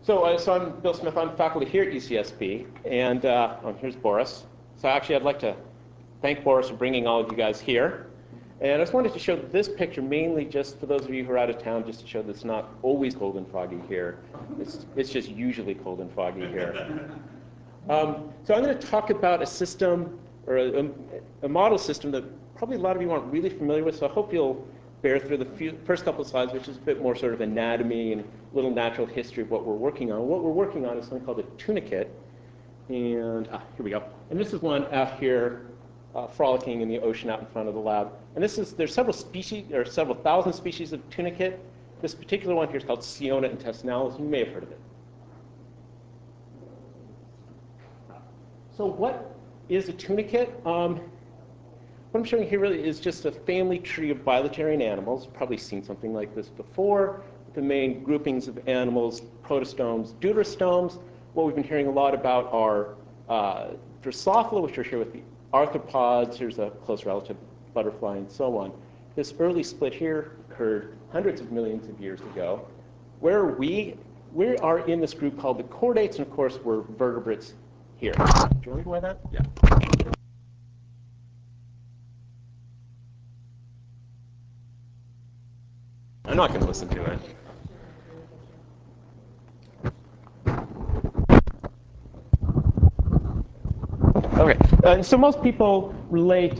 So I'm Bill Smith. I'm faculty here at UCSB, and here's Boris. So actually, I'd like to thank Boris for bringing all of you guys here. And I just wanted to show this picture mainly just for those of you who are out of town, just to show that it's not always cold and foggy here. It's just usually cold and foggy here. So I'm going to talk about a system, or a model system that probably a lot of you aren't really familiar with, so I hope you'll bear through the first couple of slides, which is a bit more sort of anatomy and a little natural history of what we're working on. What we're working on is something called a tunicate. And here we go. And this is one out here frolicking in the ocean out in front of the lab. And there's several species, or several thousand species of tunicate. This particular one here is called Siona intestinalis. You may have heard of it. So what is a tunicate? What I'm showing here really is just a family tree of bilaterian animals. You've probably seen something like this before. The main groupings of animals, protostomes, deuterostomes. What we've been hearing a lot about are Drosophila, which are here with the arthropods. Here's a close relative, butterfly, and so on. This early split here occurred hundreds of millions of years ago. Where are we? We are in this group called the chordates, and of course, we're vertebrates here. Do you want to go by that? Yeah. I'm not going to listen to it. Okay, so most people relate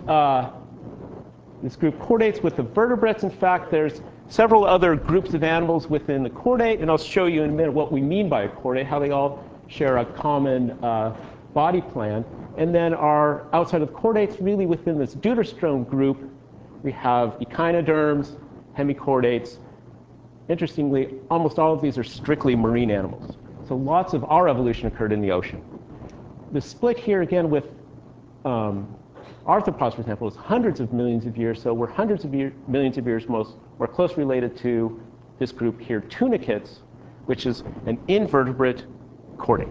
this group chordates with the vertebrates. In fact, there's several other groups of animals within the chordate, and I'll show you in a minute what we mean by a chordate, how they all share a common body plan. And then outside of the chordates, really within this deuterostome group, we have echinoderms, hemichordates. Interestingly, almost all of these are strictly marine animals. So lots of our evolution occurred in the ocean. The split here, again, with arthropods, for example, is hundreds of millions of years. So we're hundreds of millions of years more closely related to this group here, tunicates, which is an invertebrate chordate.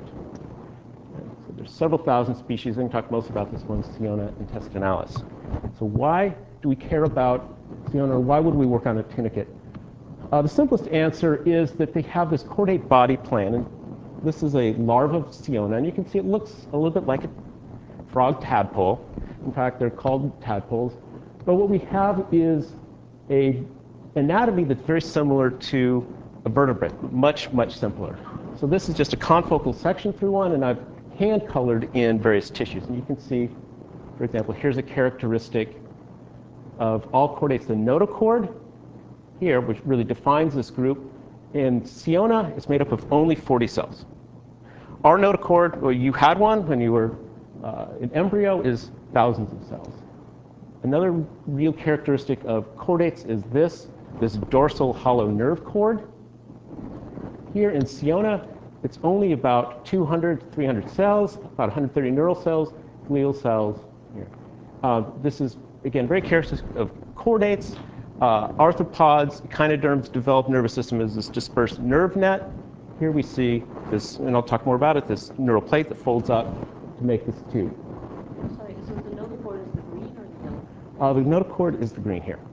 So there's several thousand species. I'm going to talk most about this one, Siona intestinalis. So why do we care about Siona, or why would we work on a tunicate? The simplest answer is that they have this chordate body plan. And this is a larva of Siona, and you can see it looks a little bit like a frog tadpole. In fact, they're called tadpoles. But what we have is an anatomy that's very similar to a vertebrate, much, much simpler. So this is just a confocal section through one, and I've hand-colored in various tissues. And you can see, for example, here's a characteristic of all chordates, the notochord here, which really defines this group. In Siona, it's made up of only 40 cells. Our notochord, well, you had one when you were an embryo, is thousands of cells. Another real characteristic of chordates is this dorsal hollow nerve cord. Here in Siona, it's only about 200, 300 cells, about 130 neural cells, glial cells here. This is, again, very characteristic of chordates. Arthropods, echinoderms, developed nervous system is this dispersed nerve net. Here we see this, and I'll talk more about it, this neural plate that folds up to make this tube. Sorry, so the notochord is the green or the yellow? The notochord is the green here.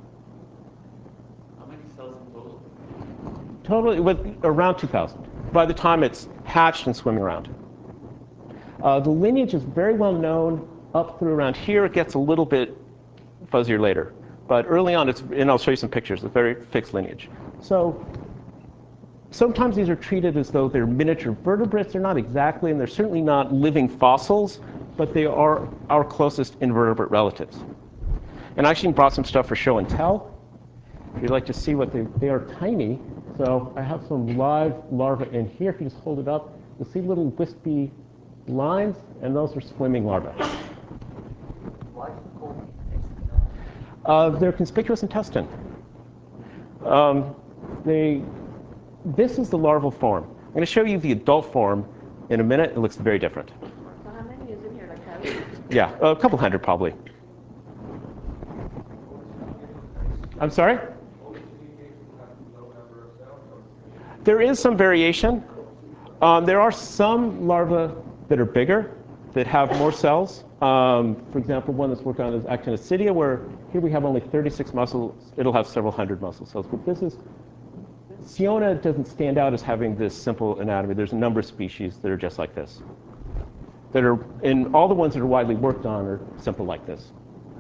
How many cells in total? Totally, with around 2,000 by the time it's hatched and swimming around. The lineage is very well known up through around here. It gets a little bit fuzzier later. But early on, and I'll show you some pictures, a very fixed lineage. So sometimes these are treated as though they're miniature vertebrates. They're not exactly, and they're certainly not living fossils, but they are our closest invertebrate relatives. And I actually brought some stuff for show and tell. If you'd like to see what they are tiny. So I have some live larvae in here. If you just hold it up, you'll see little wispy lines, and those are swimming larvae. They're conspicuous intestine. This is the larval form. I'm going to show you the adult form in a minute. It looks very different. So how many is in here, like thousands? Yeah, a couple hundred probably. I'm sorry? There is some variation. There are some larvae that are bigger, that have more cells. For example, one that's worked on is Actinosidia, where here we have only 36 muscles. It'll have several hundred muscle cells. But this is Sionna doesn't stand out as having this simple anatomy. There's a number of species that are just like this. And all the ones that are widely worked on are simple like this.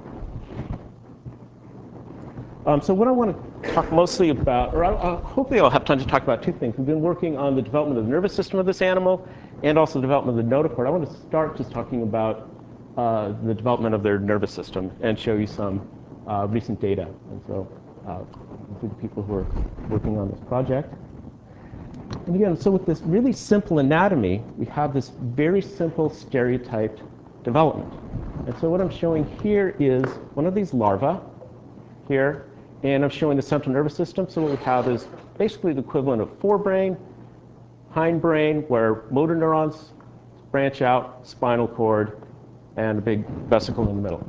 So what I want to talk mostly about, or hopefully I'll have time to talk about two things. We've been working on the development of the nervous system of this animal and also the development of the notochord. I want to start just talking about the development of their nervous system and show you some recent data. And so these are the people who are working on this project. And again, so with this really simple anatomy, we have this very simple stereotyped development. And so what I'm showing here is one of these larvae here, and I'm showing the central nervous system. So what we have is basically the equivalent of forebrain, hindbrain, where motor neurons branch out, spinal cord, and a big vesicle in the middle.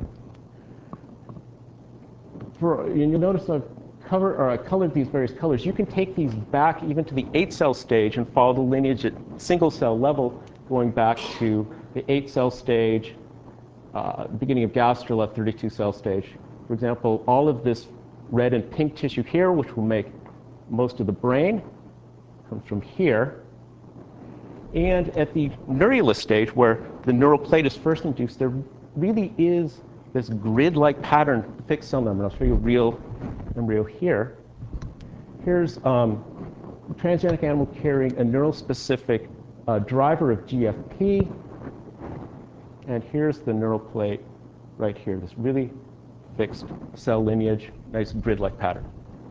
You'll notice I colored these various colors. You can take these back even to the 8-cell stage and follow the lineage at single-cell level, going back to the 8-cell stage, beginning of gastrula, 32-cell stage. For example, all of this red and pink tissue here, which will make most of the brain, comes from here. And at the neurulus stage, where the neural plate is first induced, there really is this grid-like pattern fixed cell number. I'll show you a real embryo here. Here's a transgenic animal carrying a neural-specific driver of GFP. And here's the neural plate right here, this really fixed cell lineage, nice grid-like pattern.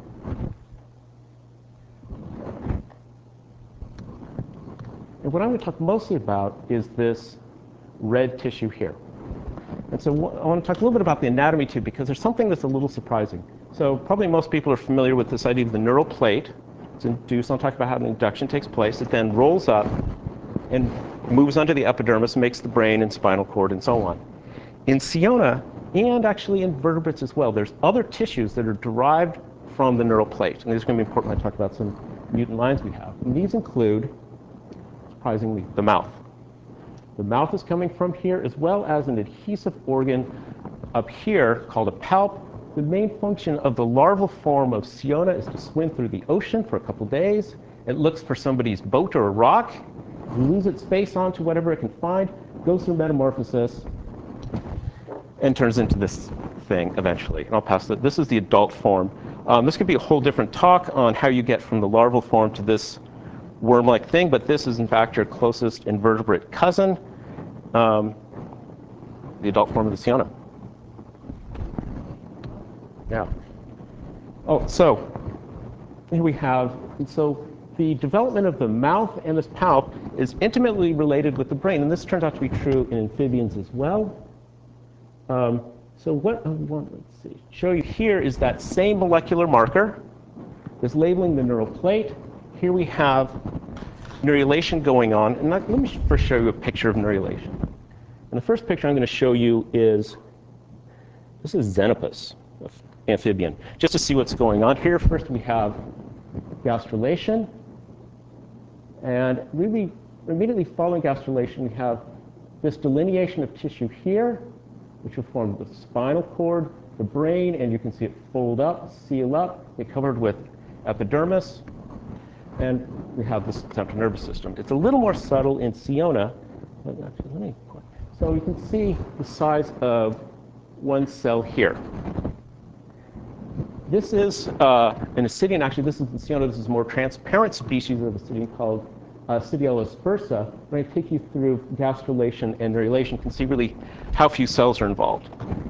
And what I'm going to talk mostly about is this red tissue here. And so I want to talk a little bit about the anatomy too, because there's something that's a little surprising. So probably most people are familiar with this idea of the neural plate. It's induced. I'll talk about how the induction takes place. It then rolls up and moves onto the epidermis, makes the brain and spinal cord and so on. In Sionna, and actually in vertebrates as well, there's other tissues that are derived from the neural plate. And these are going to be important when I talk about some mutant lines we have. And these include, surprisingly, the mouth. The mouth is coming from here, as well as an adhesive organ up here called a palp. The main function of the larval form of Sionna is to swim through the ocean for a couple days. It looks for somebody's boat or a rock, glues its face onto whatever it can find, goes through metamorphosis, and turns into this thing eventually. And I'll pass that. This is the adult form. This could be a whole different talk on how you get from the larval form to this worm-like thing, but this is in fact your closest invertebrate cousin, the adult form of the Sionna. Yeah. Oh, so here we have, and so the development of the mouth and this palp is intimately related with the brain, and this turns out to be true in amphibians as well. So what I want, let's see, show you here is that same molecular marker is labeling the neural plate. Here we have neurulation going on, and let me first show you a picture of neurulation. And the first picture I'm going to show you is, this is Xenopus, amphibian, just to see what's going on. Here first we have gastrulation, and really immediately following gastrulation we have this delineation of tissue here, which will form the spinal cord, the brain, and you can see it fold up, seal up, get covered with epidermis, and we have this central nervous system. It's a little more subtle in Sionna. So you can see the size of one cell here. This is an ascidian. Actually, this is in Sionna. This is a more transparent species of ascidian called Sidielospersa. When I take you through gastrulation and neurulation, you can see really how few cells are involved.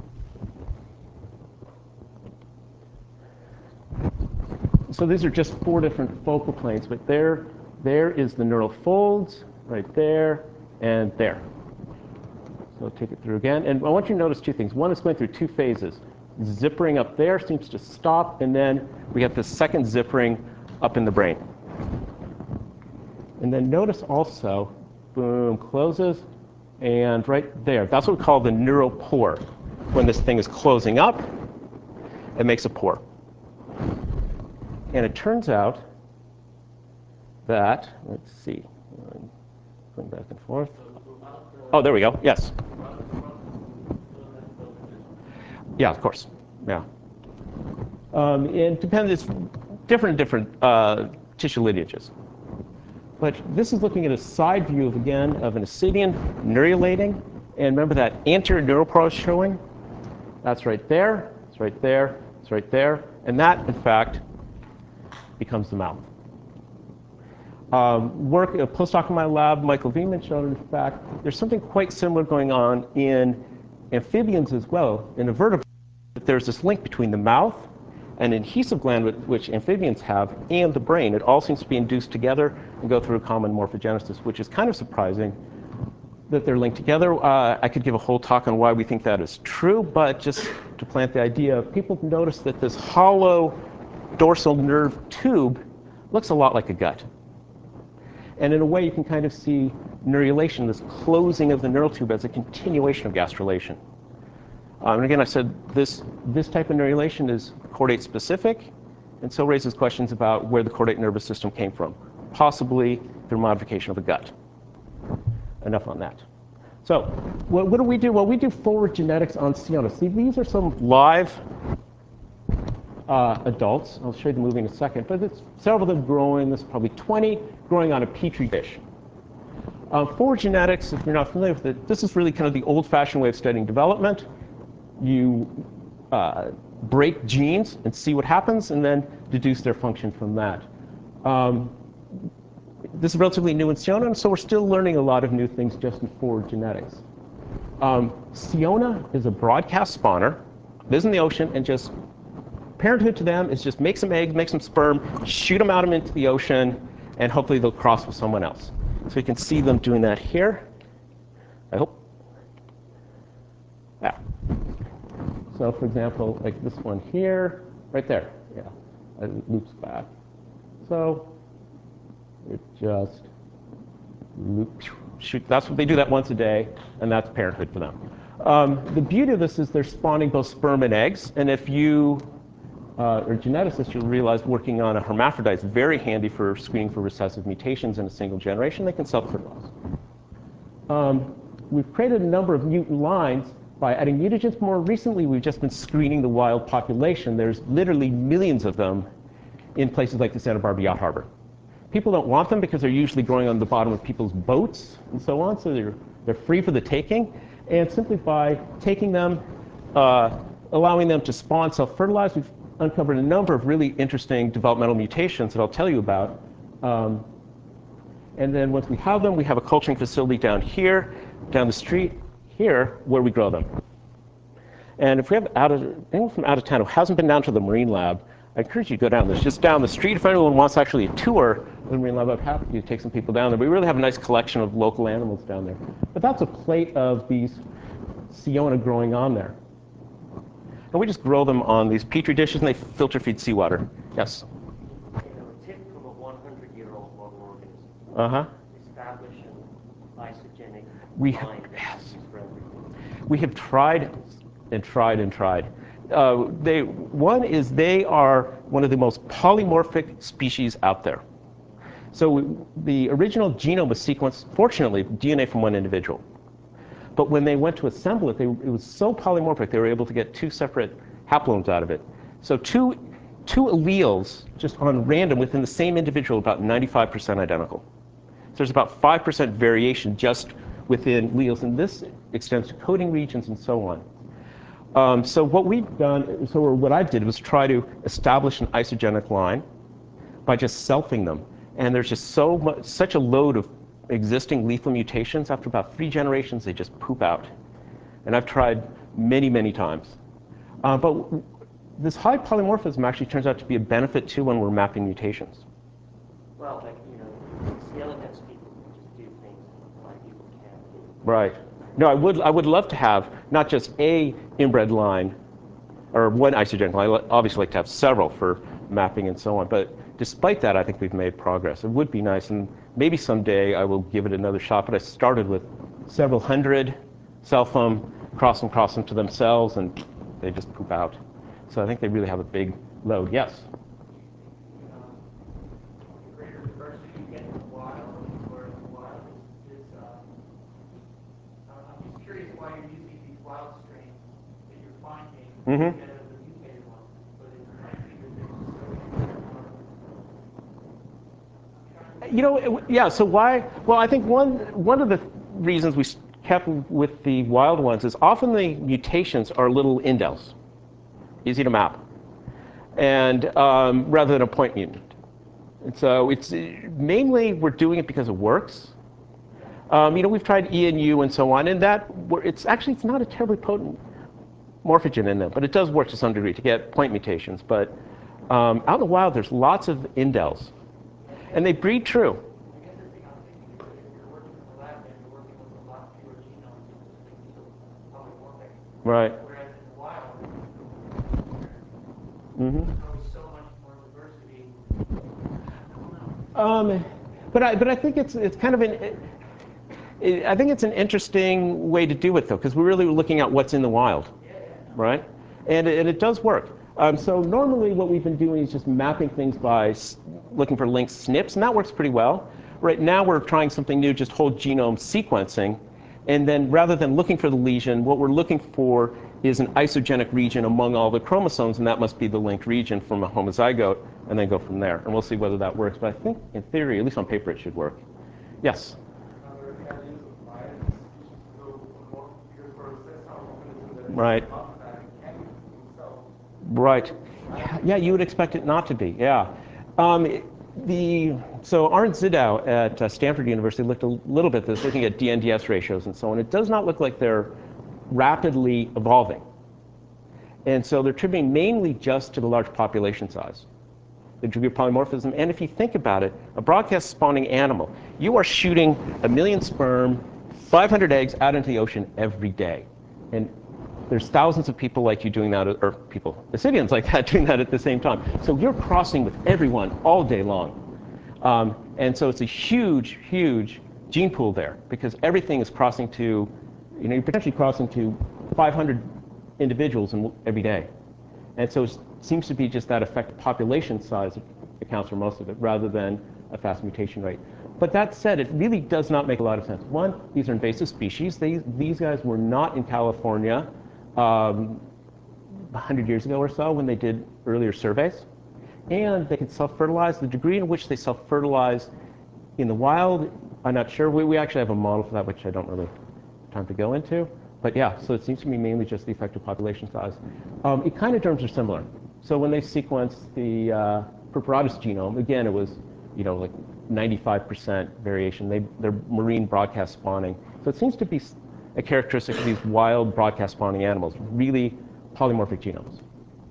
So these are just 4 different focal planes, but there is the neural folds, right there, and there. So I'll take it through again. And I want you to notice 2 things. One is going through 2 phases. Zippering up there seems to stop, and then we have the second zippering up in the brain. And then notice also, boom, closes, and right there. That's what we call the neural pore. When this thing is closing up, it makes a pore. And it turns out that, let's see, going back and forth. Oh, there we go, yes. Yeah, of course, yeah. It depends, it's different tissue lineages. But this is looking at a side view, again, of an ascidian neurulating. And remember that anterior neural part I was showing? That's right there, it's right there, it's right there. And that, in fact, becomes the mouth. Work, a postdoc in my lab, Michael Veman, showed, in fact, there's something quite similar going on in amphibians as well. In a vertebrate, there's this link between the mouth and an adhesive gland, which amphibians have, and the brain. It all seems to be induced together and go through a common morphogenesis, which is kind of surprising that they're linked together. I could give a whole talk on why we think that is true, but just to plant the idea, people notice that this hollow dorsal nerve tube looks a lot like a gut. And in a way, you can kind of see neurulation, this closing of the neural tube, as a continuation of gastrulation. And again, I said this type of neurulation is chordate specific, and so raises questions about where the chordate nervous system came from, possibly through modification of the gut. Enough on that. So what do we do? Well, we do forward genetics on Siona. See, these are some live adults. I'll show you the movie in a second, but it's several of them growing. There's probably 20 growing on a petri dish. Forward genetics, if you're not familiar with it, this is really kind of the old-fashioned way of studying development. You break genes and see what happens, and then deduce their function from that. This is relatively new in Siona, and so we're still learning a lot of new things just in forward genetics. Siona is a broadcast spawner, lives in the ocean, and just parenthood to them is just make some eggs, make some sperm, shoot them out into the ocean, and hopefully they'll cross with someone else. So you can see them doing that here. I hope. Yeah. So for example, like this one here, right there. Yeah, it loops back. So it just loops. Shoot, that's what they do that once a day, and that's parenthood for them. The beauty of this is they're spawning both sperm and eggs, and if you or geneticists, you'll realize working on a hermaphrodite is very handy for screening for recessive mutations in a single generation. They can self-fertilize. We've created a number of mutant lines by adding mutagens. More recently, we've just been screening the wild population. There's literally millions of them in places like the Santa Barbara Yacht Harbor. People don't want them because they're usually growing on the bottom of people's boats and so on, so they're free for the taking. And simply by taking them, allowing them to spawn, self-fertilize, we've uncovered a number of really interesting developmental mutations that I'll tell you about. And then once we have them, we have a culturing facility down here, down the street here, where we grow them. And if we have anyone from out of town who hasn't been down to the Marine Lab, I encourage you to go down. There's just down the street. If anyone wants actually a tour of the Marine Lab, I'm happy to take some people down there. We really have a nice collection of local animals down there. But that's a plate of these Siona growing on there. And we just grow them on these petri dishes, and they filter feed seawater. Yes? You know, a tip from a 100-year-old model organism. Establish an isogenic line that is for everything. We have tried and tried and tried. One is they are one of the most polymorphic species out there. So the original genome was sequenced, fortunately, DNA from one individual. But when they went to assemble it, it was so polymorphic, they were able to get two separate haploids out of it. So two alleles, just on random, within the same individual, about 95% identical. So there's about 5% variation just within alleles, and this extends to coding regions and so on. So what we've done, what I did was try to establish an isogenic line by just selfing them. And there's just such a load of existing lethal mutations. After about 3 generations, they just poop out. And I've tried many, many times. But this high polymorphism actually turns out to be a benefit too when we're mapping mutations. Well, like, you know, skeletons people can just do things that blind people can't do. Right. No, I would love to have not just a inbred line or one isogenic line. I obviously like to have several for mapping and so on. But despite that, I think we've made progress. It would be nice, and maybe someday I will give it another shot. But I started with several hundred, self them, cross them to themselves, and they just poop out. So I think they really have a big load. Yes? The greater diversity you get in the wild, or in the wild, I'm just curious why you're using these wild strains that you're finding instead of the mutated ones. But it might be that they're just so You know, yeah, so why? Well, I think one of the reasons we kept with the wild ones is often the mutations are little indels, easy to map, and rather than a point mutant. And so it's mainly we're doing it because it works. You know, we've tried E and U and so on, and it's not a terribly potent morphogen in them, but it does work to some degree to get point mutations. But out in the wild, there's lots of indels, and they breed true. I guess the thing I'm thinking is if you're working in the lab and you're working with a lot fewer genomes, it's still polymorphic. Right. Whereas in the wild, Mm-hmm. there's so much more diversity. But I think it's kind of I think it's an interesting way to do it, though, because we're really looking at what's in the wild, right? And it does work. So normally what we've been doing is just mapping things by looking for linked SNPs, and that works pretty well. Right now we're trying something new, just whole genome sequencing. And then rather than looking for the lesion, what we're looking for is an isogenic region among all the chromosomes, and that must be the linked region from a homozygote, and then go from there. And we'll see whether that works. But I think, in theory, at least on paper, it should work. Yes? Right. Right. Yeah, you would expect it not to be, yeah. So Arnd Zidow at Stanford University looked a little bit at this, looking at DNDS ratios and so on. It does not look like they're rapidly evolving. And so they're attributing mainly just to the large population size, the degree of polymorphism. And if you think about it, a broadcast spawning animal, you are shooting 1 million sperm, 500 eggs out into the ocean every day. And there's thousands of people like you doing that, or people, Ascidians like that, doing that at the same time. So you're crossing with everyone all day long. And so it's a huge, huge gene pool there, because everything is crossing to, you know, you're potentially crossing to 500 individuals every day. And so it seems to be just that effective population size accounts for most of it, rather than a fast mutation rate. But that said, it really does not make a lot of sense. One, these are invasive species. These guys were not in California 100 years ago or so when they did earlier surveys. And they can self-fertilize. The degree in which they self-fertilize in the wild, I'm not sure. We actually have a model for that, which I don't really have time to go into. But yeah, so it seems to me mainly just the effective population size. Echinoderms are similar. So when they sequenced the Purpuratus genome, again, it was, you know, like 95% variation. They're marine broadcast spawning. So it seems to be a characteristic of these wild broadcast spawning animals, really polymorphic genomes.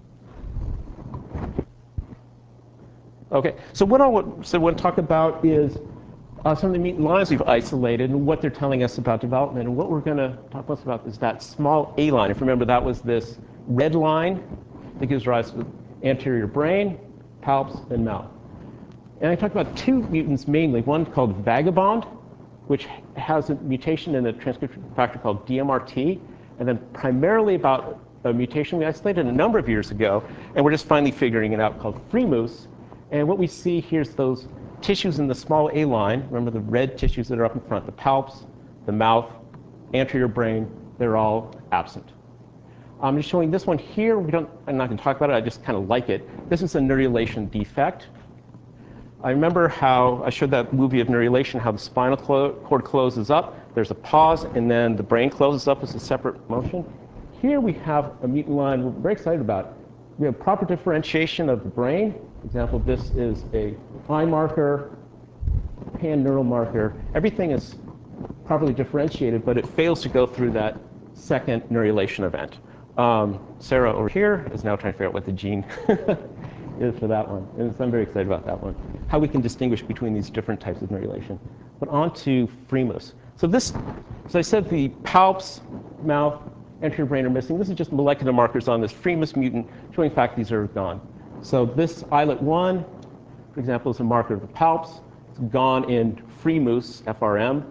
Okay, so what I want to talk about is some of the mutant lines we've isolated and what they're telling us about development. And what we're going to talk most about is that small A line. If you remember, that was this red line that gives rise to anterior brain, palps, and mouth. And I talked about two mutants mainly, one called Vagabond, which has a mutation in a transcription factor called DMRT, and then primarily about a mutation we isolated a number of years ago, and we're just finally figuring it out, called Freemoose. And what we see here is those tissues in the small A line. Remember the red tissues that are up in front, the palps, the mouth, anterior brain, they're all absent. I'm just showing this one here. I'm not going to talk about it. I just kind of like it. This is a neurulation defect. I remember how I showed that movie of neurulation, how the spinal cord closes up. There's a pause, and then the brain closes up as a separate motion. Here we have a mutant line we're very excited about. We have proper differentiation of the brain. For example, this is a eye marker, pan-neural marker. Everything is properly differentiated, but it fails to go through that second neurulation event. Sarah over here is now trying to figure out what the gene is for that one. And so I'm very excited about that one, how we can distinguish between these different types of neurulation. But on to Freemoose. So this, as I said, the palps, mouth, anterior brain are missing. This is just molecular markers on this Freemoose mutant, showing in fact these are gone. So this islet 1, for example, is a marker of the palps. It's gone in Freemoose, FRM.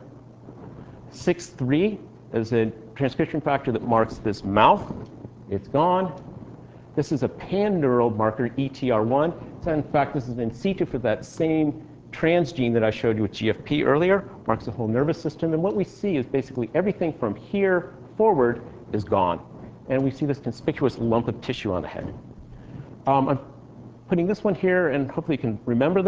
6-3 is a transcription factor that marks this mouth. It's gone. This is a pan-neural marker, ETR1. So in fact, this is in situ for that same transgene that I showed you with GFP earlier, marks the whole nervous system. And what we see is basically everything from here forward is gone. And we see this conspicuous lump of tissue on the head. I'm putting this one here, and hopefully you can remember this.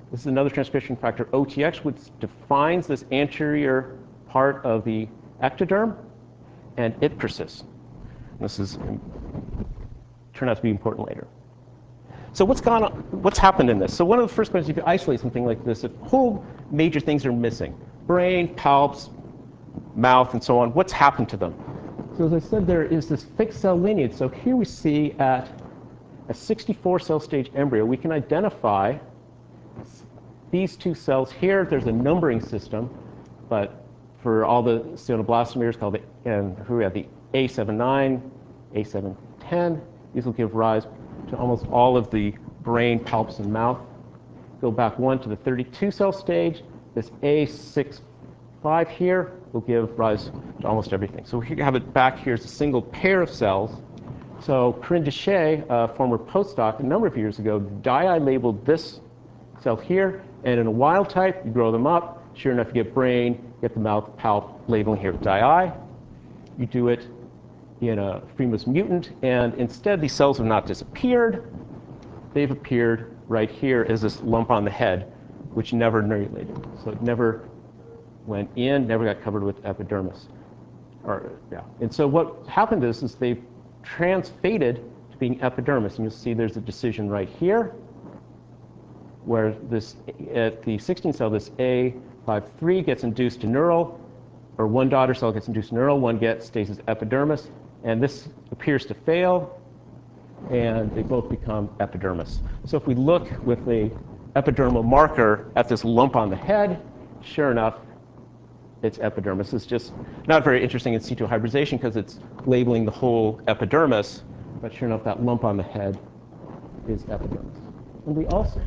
This is another transcription factor, OTX, which defines this anterior part of the ectoderm, and it persists. This is turn out to be important later. So what's happened in this? So one of the first questions, if you isolate something like this, if whole major things are missing, brain, palps, mouth, and so on, what's happened to them? So as I said, there is this fixed cell lineage. So here we see at a 64 cell stage embryo, we can identify these two cells here. There's a numbering system, but for all the steatoblastomeres called we have the A79, A710, these will give rise to almost all of the brain, palps, and mouth. Go back one to the 32 cell stage. This A65 here will give rise to almost everything. So here you have it back here as a single pair of cells. So Corinne Duché, a former postdoc a number of years ago, dye labeled this cell here, and in a wild type, you grow them up. Sure enough, you get brain, get the mouth, palp, labeling here with dye. You do it in a Freemus mutant, and instead these cells have not disappeared. They've appeared right here as this lump on the head, which never neurulated. So it never went in, never got covered with epidermis. And so what happened is they've transfaded to being epidermis, and you'll see there's a decision right here, where this at the 16 cell, this A53 gets induced to neural, or one daughter cell gets induced to neural, one stays as epidermis, and this appears to fail, and they both become epidermis. So if we look with the epidermal marker at this lump on the head, sure enough, it's epidermis. It's just not very interesting in situ hybridization because it's labeling the whole epidermis, but sure enough, that lump on the head is epidermis. And we also...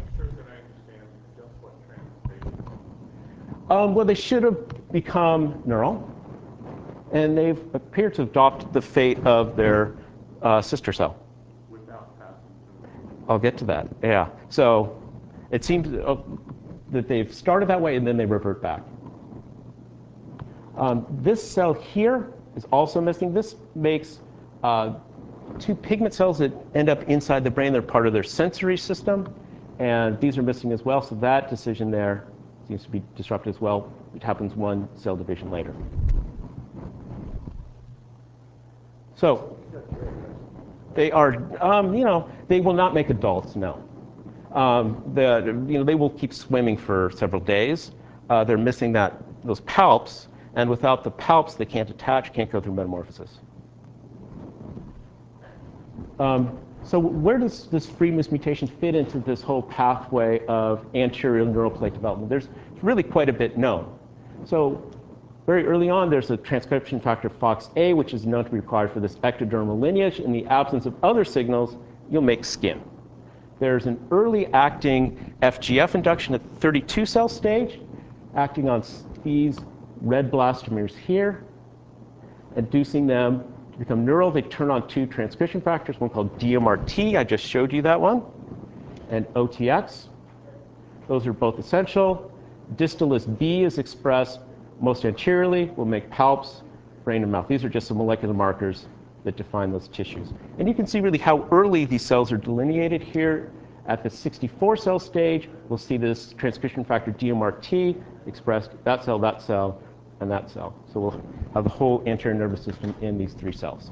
Well, they should have become neural, and they've appeared to adopt the fate of their sister cell. Without passing through. I'll get to that, yeah. So it seems that they've started that way, and then they revert back. This cell here is also missing. This makes two pigment cells that end up inside the brain. They're part of their sensory system, and these are missing as well, so that decision there seems to be disrupted as well. It happens one cell division later. So they are, they will not make adults, no. They will keep swimming for several days. They're missing those palps, and without the palps, they can't attach, can't go through metamorphosis. So where does this Freemus mutation fit into this whole pathway of anterior neural plate development? There's really quite a bit known. So very early on, there's a transcription factor FOXA, which is known to be required for this ectodermal lineage. In the absence of other signals, you'll make skin. There's an early acting FGF induction at the 32 cell stage, acting on these red blastomeres here, inducing them to become neural. They turn on two transcription factors, one called DMRT, I just showed you that one, and OTX. Those are both essential. Distalis B is expressed most anteriorly, will make palps, brain, and mouth. These are just some molecular markers that define those tissues. And you can see really how early these cells are delineated here. At the 64 cell stage, we'll see this transcription factor DMRT expressed, that cell, and that cell. So we'll have the whole anterior nervous system in these three cells.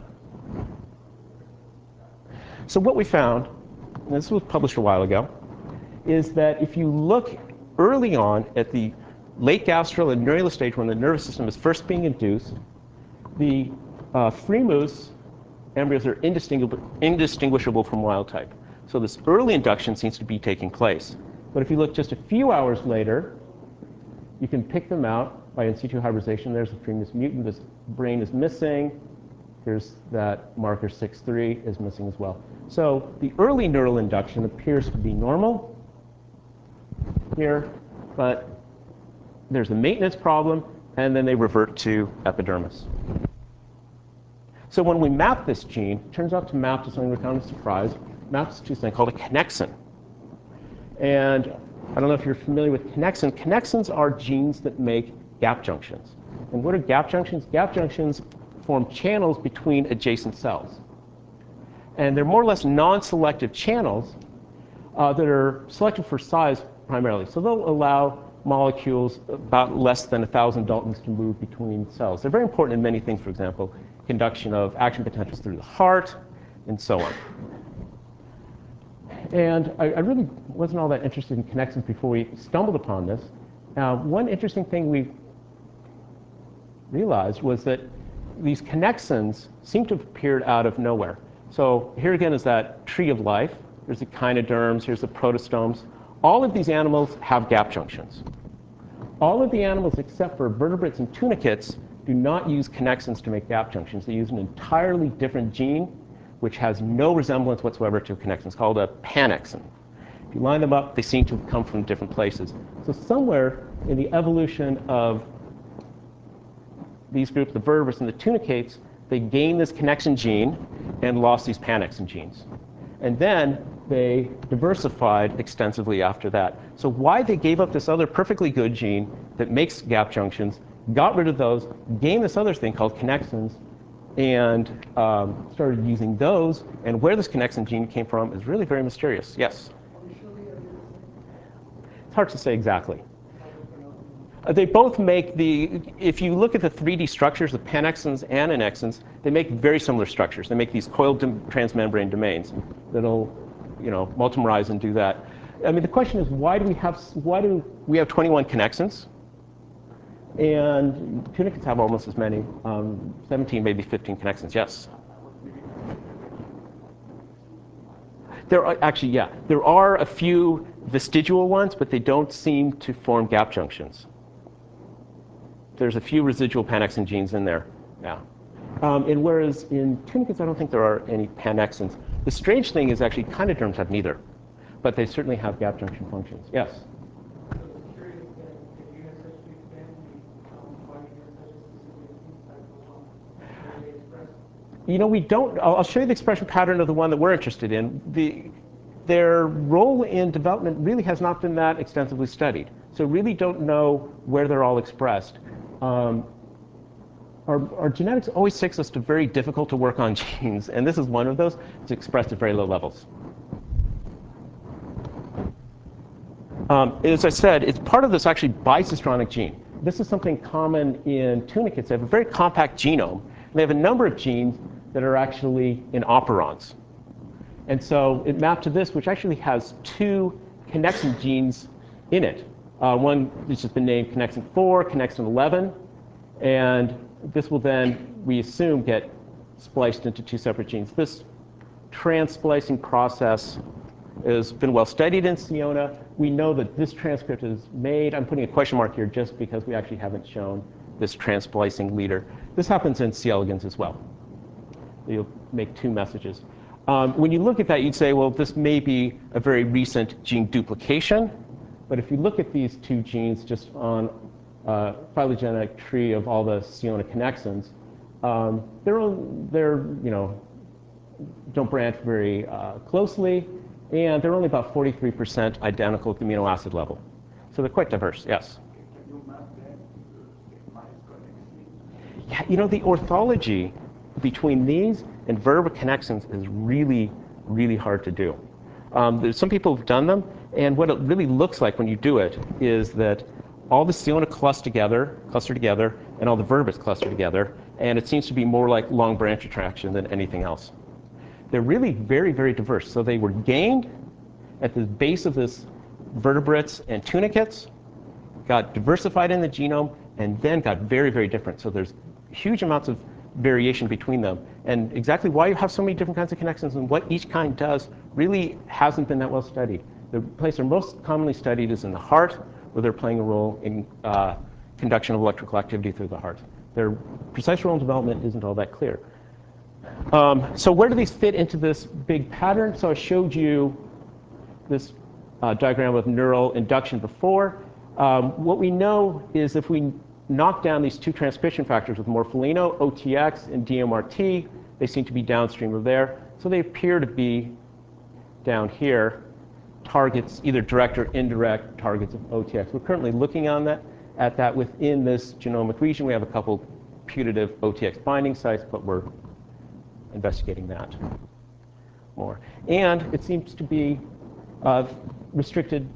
So what we found, and this was published a while ago, is that if you look early on at the late gastral and neural stage when the nervous system is first being induced, the Freemus embryos are indistinguishable from wild type. So this early induction seems to be taking place. But if you look just a few hours later, you can pick them out by in situ hybridization. There's the Freemus mutant. This brain is missing. Here's that marker 6-3 is missing as well. So the early neural induction appears to be normal here, but there's a maintenance problem, and then they revert to epidermis. So when we map this gene, it turns out to map to something we're kind of surprised. It maps to something called a connexin. And I don't know if you're familiar with connexin. Connexins are genes that make gap junctions. And what are gap junctions? Gap junctions form channels between adjacent cells. And they're more or less non-selective channels that are selective for size, primarily. So they'll allow molecules about less than 1,000 Daltons to move between cells. They're very important in many things, for example, conduction of action potentials through the heart, and so on. And I really wasn't all that interested in connexins before we stumbled upon this. One interesting thing we realized was that these connexins seem to have appeared out of nowhere. So here again is that tree of life. There's the echinoderms, here's the protostomes. All of these animals have gap junctions. All of the animals except for vertebrates and tunicates do not use connexins to make gap junctions. They use an entirely different gene which has no resemblance whatsoever to a connexin. It's called a pannexin. If you line them up, they seem to have come from different places. So somewhere in the evolution of these groups, the vertebrates and the tunicates, they gained this connexin gene and lost these pannexin genes. And then they diversified extensively after that. So why they gave up this other perfectly good gene that makes gap junctions, got rid of those, gained this other thing called connexins, and started using those, and where this connexin gene came from is really very mysterious. Yes? It's hard to say exactly. They both make if you look at the 3D structures of pannexins and annexins, they make very similar structures. They make these coiled transmembrane domains that'll, multimerize and do that. I mean, the question is, why do we have 21 connexins? And tunicates have almost as many, 17, maybe 15 connexins. Yes? There are a few vestigial ones, but they don't seem to form gap junctions. There's a few residual pannexin genes in there. Yeah. And whereas in tunicates, I don't think there are any pannexins. The strange thing is actually echinoderms have neither, but they certainly have gap junction functions. Yes? We don't. I'll show you the expression pattern of the one that we're interested in. Their role in development really has not been that extensively studied. So really don't know where they're all expressed. Our genetics always takes us to very difficult to work on genes, and this is one of those. It's expressed at very low levels. As I said, it's part of this actually bicistronic gene. This is something common in tunicates. They have a very compact genome, and they have a number of genes that are actually in operons. And so it mapped to this, which actually has 2 connexin genes in it. One which has been named connexin 4, connexin 11, and this will then, we assume, get spliced into 2 separate genes. This trans-splicing process has been well studied in Sionna. We know that this transcript is made. I'm putting a question mark here just because we actually haven't shown this trans-splicing leader. This happens in C. elegans as well. You'll make 2 messages. When you look at that, you'd say, well, this may be a very recent gene duplication. But if you look at these 2 genes just on a phylogenetic tree of all the Sionna connexins, they're don't branch very closely, and they're only about 43% identical at the amino acid level. So they're quite diverse. Yes? Yeah, the orthology between these and vertebrate connexins is really, really hard to do. There's some people who've done them, and what it really looks like when you do it is that all the Sionna cluster together, and all the vertebrates cluster together, and it seems to be more like long branch attraction than anything else. They're really very, very diverse. So they were gained at the base of this vertebrates and tunicates, got diversified in the genome, and then got very, very different. So there's huge amounts of variation between them. And exactly why you have so many different kinds of connexins and what each kind does really hasn't been that well studied. The place they're most commonly studied is in the heart, where they're playing a role in conduction of electrical activity through the heart. Their precise role in development isn't all that clear. So where do these fit into this big pattern? So I showed you this diagram of neural induction before. What we know is if we knock down these 2 transcription factors with morpholino, OTX and DMRT, they seem to be downstream of there. So they appear to be down here, targets, either direct or indirect targets of OTX. We're currently looking at that within this genomic region. We have a couple putative OTX binding sites, but we're investigating that more. And it seems to be restricted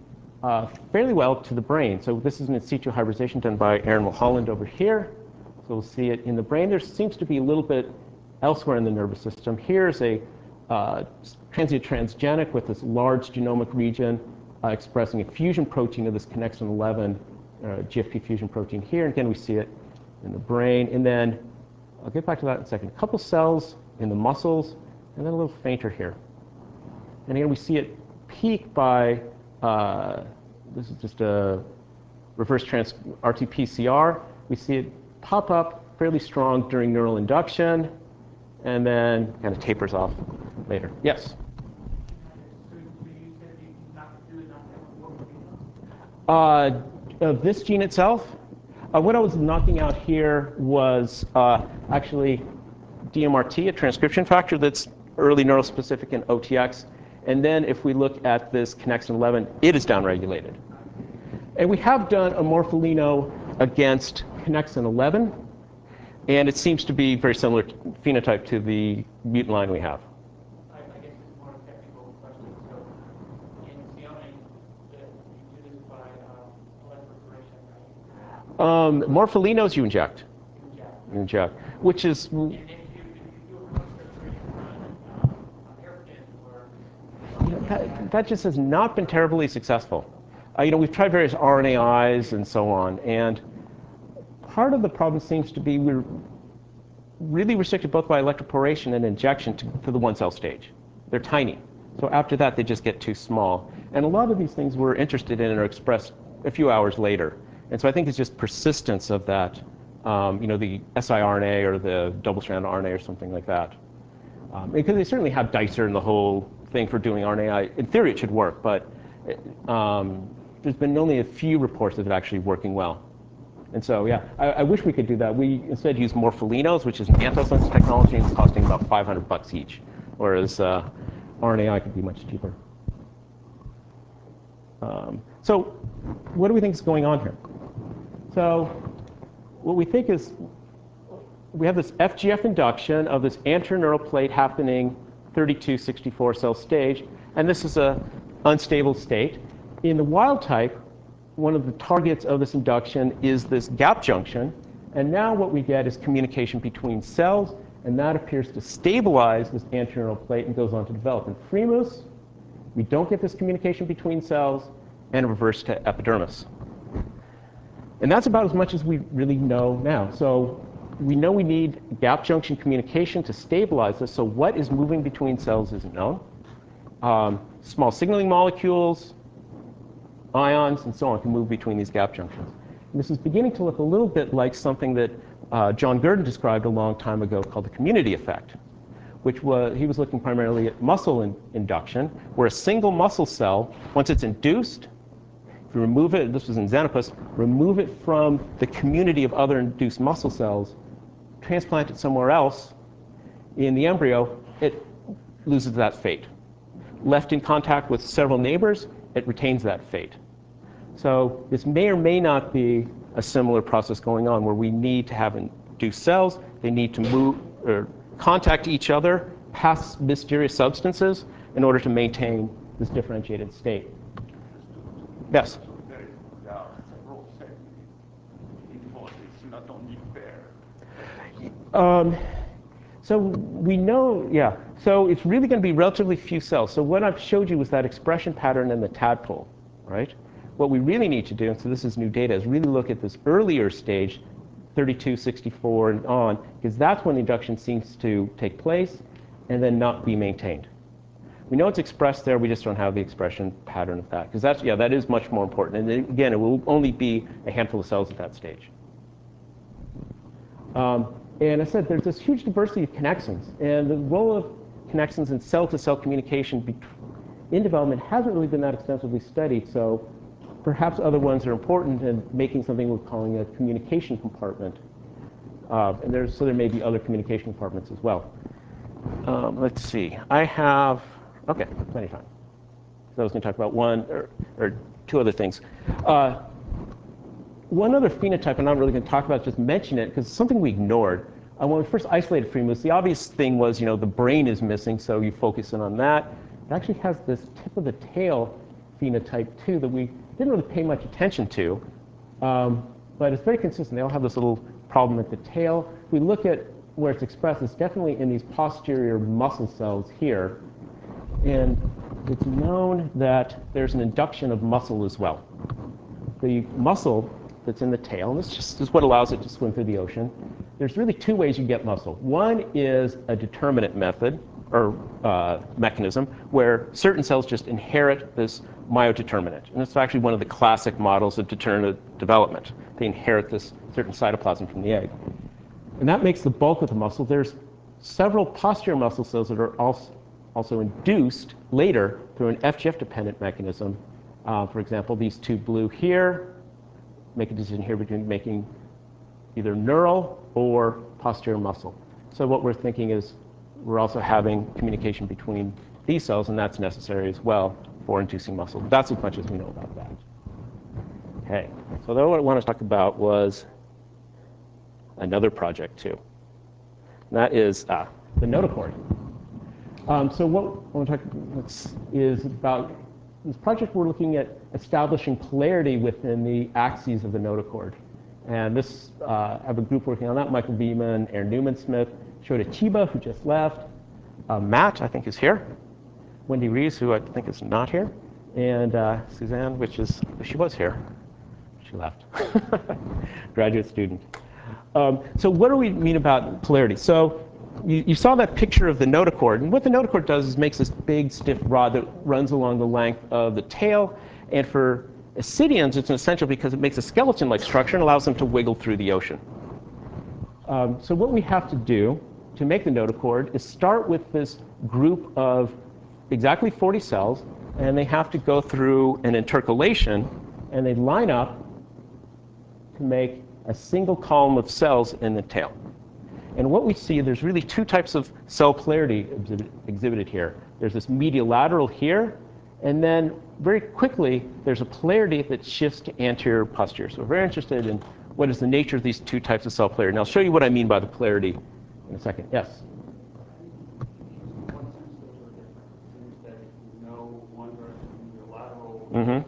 fairly well to the brain. So this is an in situ hybridization done by Aaron Mulholland over here. So we'll see it in the brain. There seems to be a little bit elsewhere in the nervous system. Here's a transient transgenic with this large genomic region expressing a fusion protein of this connexin 11 GFP fusion protein here. And again, we see it in the brain. And then I'll get back to that in a second. A couple cells in the muscles, and then a little fainter here. And again, we see it peak by, this is just a reverse RT-PCR. We see it pop up fairly strong during neural induction, and then kind of tapers off later. Yes? So you said you not do it on Of this gene itself, what I was knocking out here was actually DMRT, a transcription factor that's early neurospecific in OTX. And then if we look at this connexin 11, it is downregulated. And we have done a morpholino against connexin 11, and it seems to be very similar phenotype to the mutant line we have. I guess it's more a technical question. So in Sione, you do this by electroporation, right? Morpholinos you inject. Yeah. You inject, which is... And if you do a concentration on hairpin or... That just has not been terribly successful. We've tried various RNAis and so on, and part of the problem seems to be we're really restricted both by electroporation and injection to the one-cell stage. They're tiny. So after that, they just get too small. And a lot of these things we're interested in are expressed a few hours later. And so I think it's just persistence of that, the siRNA or the double-stranded RNA or something like that. Because they certainly have dicer and the whole thing for doing RNAi. In theory, it should work, but there's been only a few reports of it actually working well. And so, yeah, I wish we could do that. We instead use morpholinos, which is an antisense technology, and it's costing about $500 each, whereas RNAi could be much cheaper. So what do we think is going on here? So what we think is we have this FGF induction of this anterior neural plate happening 3264 cell stage, and this is a unstable state. In the wild type, one of the targets of this induction is this gap junction, and now what we get is communication between cells, and that appears to stabilize this anterior neural plate and goes on to develop. In Free-Moose, we don't get this communication between cells, and reverse to epidermis. And that's about as much as we really know now. So we know we need gap junction communication to stabilize this, so what is moving between cells isn't known. Small signaling molecules, ions, and so on can move between these gap junctions. And this is beginning to look a little bit like something that John Gurdon described a long time ago called the community effect, which was, he was looking primarily at muscle induction, where a single muscle cell, once it's induced, if you remove it, this was in Xenopus, remove it from the community of other induced muscle cells, transplant it somewhere else in the embryo, it loses that fate. Left in contact with several neighbors, it retains that fate. So this may or may not be a similar process going on where we need to have induced cells, they need to move or contact each other, pass mysterious substances in order to maintain this differentiated state. Yes? So we know, yeah. So it's really going to be relatively few cells. So what I've showed you was that expression pattern in the tadpole, right? What we really need to do, and so this is new data, is really look at this earlier stage, 32, 64, and on, because that's when the induction seems to take place and then not be maintained. We know it's expressed there, we just don't have the expression pattern of that. Because that's, yeah, that is much more important. And then, again, it will only be a handful of cells at that stage. And I said there's this huge diversity of connexins. And the role of connexins in cell-to-cell communication in development hasn't really been that extensively studied. So perhaps other ones are important in making something we're calling a communication compartment. And so there may be other communication compartments as well. Let's see. I have, okay, plenty of time. So I was going to talk about one or two other things. One other phenotype I'm not really going to talk about, just mention it, because it's something we ignored. When we first isolated Free-Moose, the obvious thing was, the brain is missing, so you focus in on that. It actually has this tip of the tail phenotype, too, that we didn't really pay much attention to, but it's very consistent. They all have this little problem at the tail. If we look at where it's expressed, it's definitely in these posterior muscle cells here. And it's known that there's an induction of muscle as well. The muscle that's in the tail, and this just is what allows it to swim through the ocean. There's really two ways you get muscle. One is a determinate method, or mechanism, where certain cells just inherit this myodeterminant. And it's actually one of the classic models of determinate development. They inherit this certain cytoplasm from the egg. And that makes the bulk of the muscle. There's several posterior muscle cells that are also induced later through an FGF-dependent mechanism. For example, these two blue here make a decision here between making either neural or posterior muscle. So what we're thinking is we're also having communication between these cells, and that's necessary as well for inducing muscle. That's as much as we know about that. Okay, so what I want to talk about was another project too. And that is the notochord. So what I want to talk about is about this project. We're looking at establishing polarity within the axes of the notochord. And this, I have a group working on that. Michael Beeman, Aaron Newman-Smith, Shota Chiba, who just left. Matt, I think, is here. Wendy Rees, who I think is not here. And Suzanne, she was here. She left. Graduate student. So what do we mean about polarity? So you saw that picture of the notochord. And what the notochord does is makes this big, stiff rod that runs along the length of the tail. And for ascidians, it's essential because it makes a skeleton-like structure and allows them to wiggle through the ocean. So what we have to do to make the notochord is start with this group of exactly 40 cells, and they have to go through an intercalation, and they line up to make a single column of cells in the tail. And what we see, there's really two types of cell polarity exhibited here. There's this mediolateral here, and then very quickly, there's a polarity that shifts to anterior posterior. So we're very interested in what is the nature of these two types of cell polarity. And I'll show you what I mean by the polarity in a second. Yes? In one sense, those are different. It seems that if you know one direction is unilateral,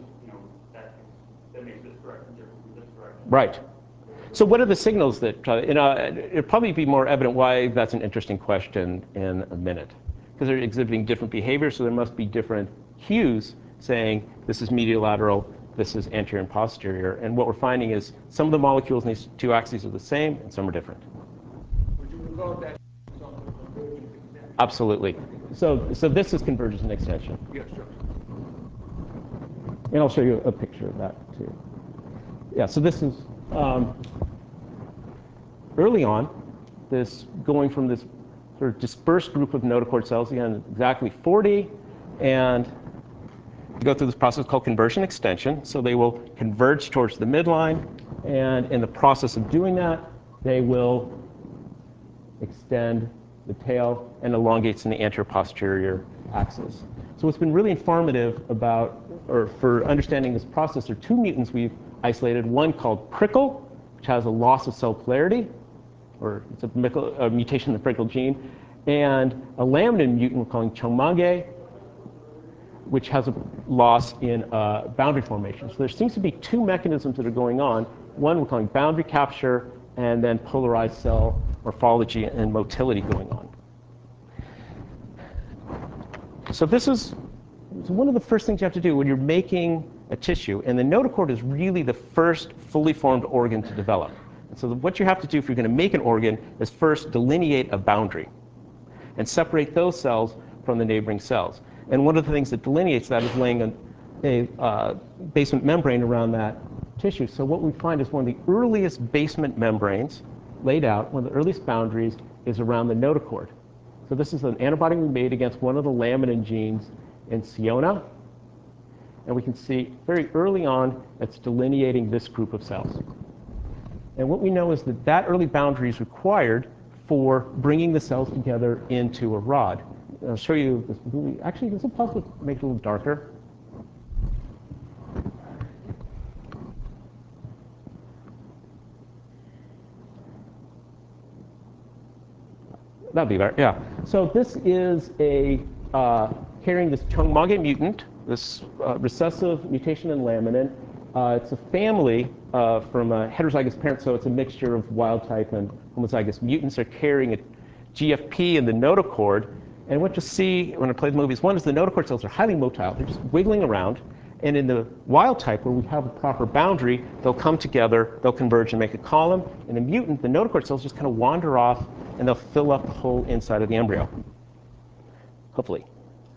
that makes this direction different from this direction. Right. So what are the signals that, it'll probably be more evident why that's an interesting question in a minute. Because they're exhibiting different behavior, so there must be different cues saying this is mediolateral, this is anterior and posterior. And what we're finding is some of the molecules in these two axes are the same, and some are different. Would you regard that as some convergence extension? Absolutely. So this is convergence and extension. Yes, sir. And I'll show you a picture of that, too. Yeah, so this is early on, this going from this sort of dispersed group of notochord cells, again, exactly 40, and go through this process called conversion extension. So they will converge towards the midline, and in the process of doing that, they will extend the tail and elongates in the anterior-posterior axis. So what's been really informative about, or for understanding this process, are two mutants we've isolated. One called Prickle, which has a loss of cell polarity, or it's a mutation in the Prickle gene, and a laminin mutant we're calling Chomage, which has a loss in boundary formation. So there seems to be two mechanisms that are going on. One we're calling boundary capture, and then polarized cell morphology and motility going on. So this is one of the first things you have to do when you're making a tissue. And the notochord is really the first fully formed organ to develop. So what you have to do if you're going to make an organ is first delineate a boundary and separate those cells from the neighboring cells. And one of the things that delineates that is laying a basement membrane around that tissue. So what we find is one of the earliest basement membranes laid out, one of the earliest boundaries, is around the notochord. So this is an antibody we made against one of the laminin genes in Sionna. And we can see very early on it's delineating this group of cells. And what we know is that that early boundary is required for bringing the cells together into a rod. I'll show you this. Actually, is it possible to make it a little darker? That'd be better, yeah. So this is a carrying this Chomage mutant this recessive mutation in laminin. It's a family from a heterozygous parent, so it's a mixture of wild type and homozygous mutants are carrying a GFP in the notochord. And what you see when I play the movies, one is the notochord cells are highly motile. They're just wiggling around. And in the wild type, where we have a proper boundary, they'll come together, they'll converge and make a column. In a mutant, the notochord cells just kind of wander off, and they'll fill up the whole inside of the embryo. Hopefully.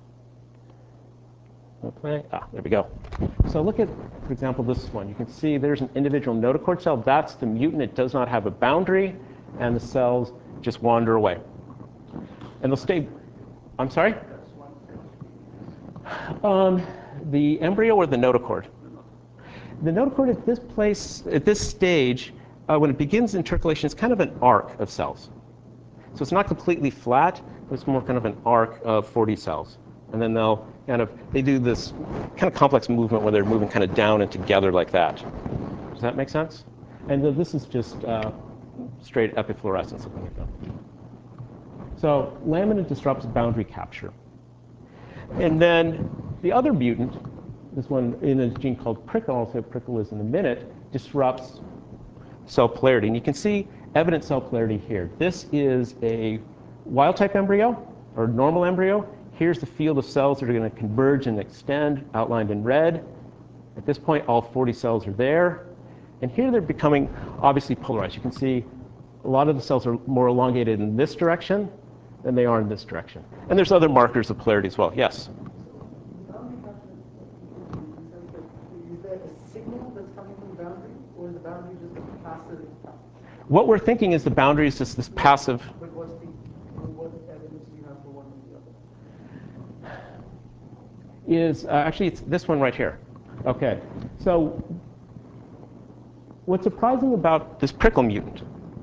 Okay. There we go. So look at, for example, this one. You can see there's an individual notochord cell. That's the mutant. It does not have a boundary, and the cells just wander away. And they'll stay. I'm sorry? The embryo or the notochord? The notochord at this stage, when it begins intercalation, it's kind of an arc of cells. So it's not completely flat, but it's more kind of an arc of 40 cells. And then they do this kind of complex movement where they're moving kind of down and together like that. Does that make sense? And this is just straight epifluorescence looking at them. So laminin disrupts boundary capture. And then the other mutant, this one in a gene called prickle, I'll say prickle is in a minute, disrupts cell polarity. And you can see evident cell polarity here. This is a wild type embryo, or normal embryo. Here's the field of cells that are going to converge and extend, outlined in red. At this point, all 40 cells are there. And here they're becoming obviously polarized. You can see a lot of the cells are more elongated in this direction than they are in this direction. And there's other markers of polarity as well. Yes? Is there a signal that's coming from the boundary, or is the boundary just a passive? What we're thinking is the boundary is just this passive. But what evidence do you have for one or the other? Is actually, it's this one right here. Okay. So what's surprising about this prickle mutant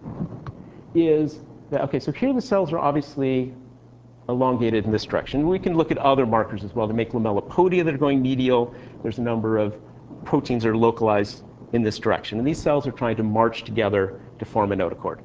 is that, okay, so here the cells are obviously elongated in this direction. We can look at other markers as well to make lamellipodia that are going medial. There's a number of proteins that are localized in this direction. And these cells are trying to march together to form a notochord.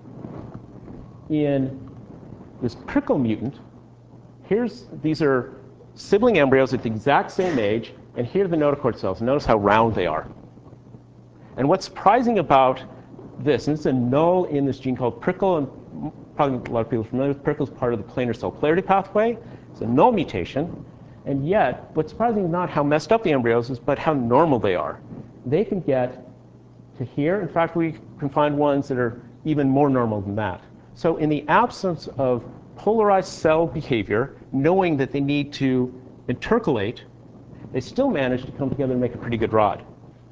In this prickle mutant, these are sibling embryos at the exact same age, and here are the notochord cells. Notice how round they are. And what's surprising about this, and it's a null in this gene called prickle, and probably a lot of people are familiar with prickle, is part of the planar cell polarity pathway. It's a null mutation. And yet, what's surprising is not how messed up the embryos is, but how normal they are. They can get to here. In fact, we can find ones that are even more normal than that. So in the absence of polarized cell behavior, knowing that they need to intercalate, they still manage to come together and make a pretty good rod.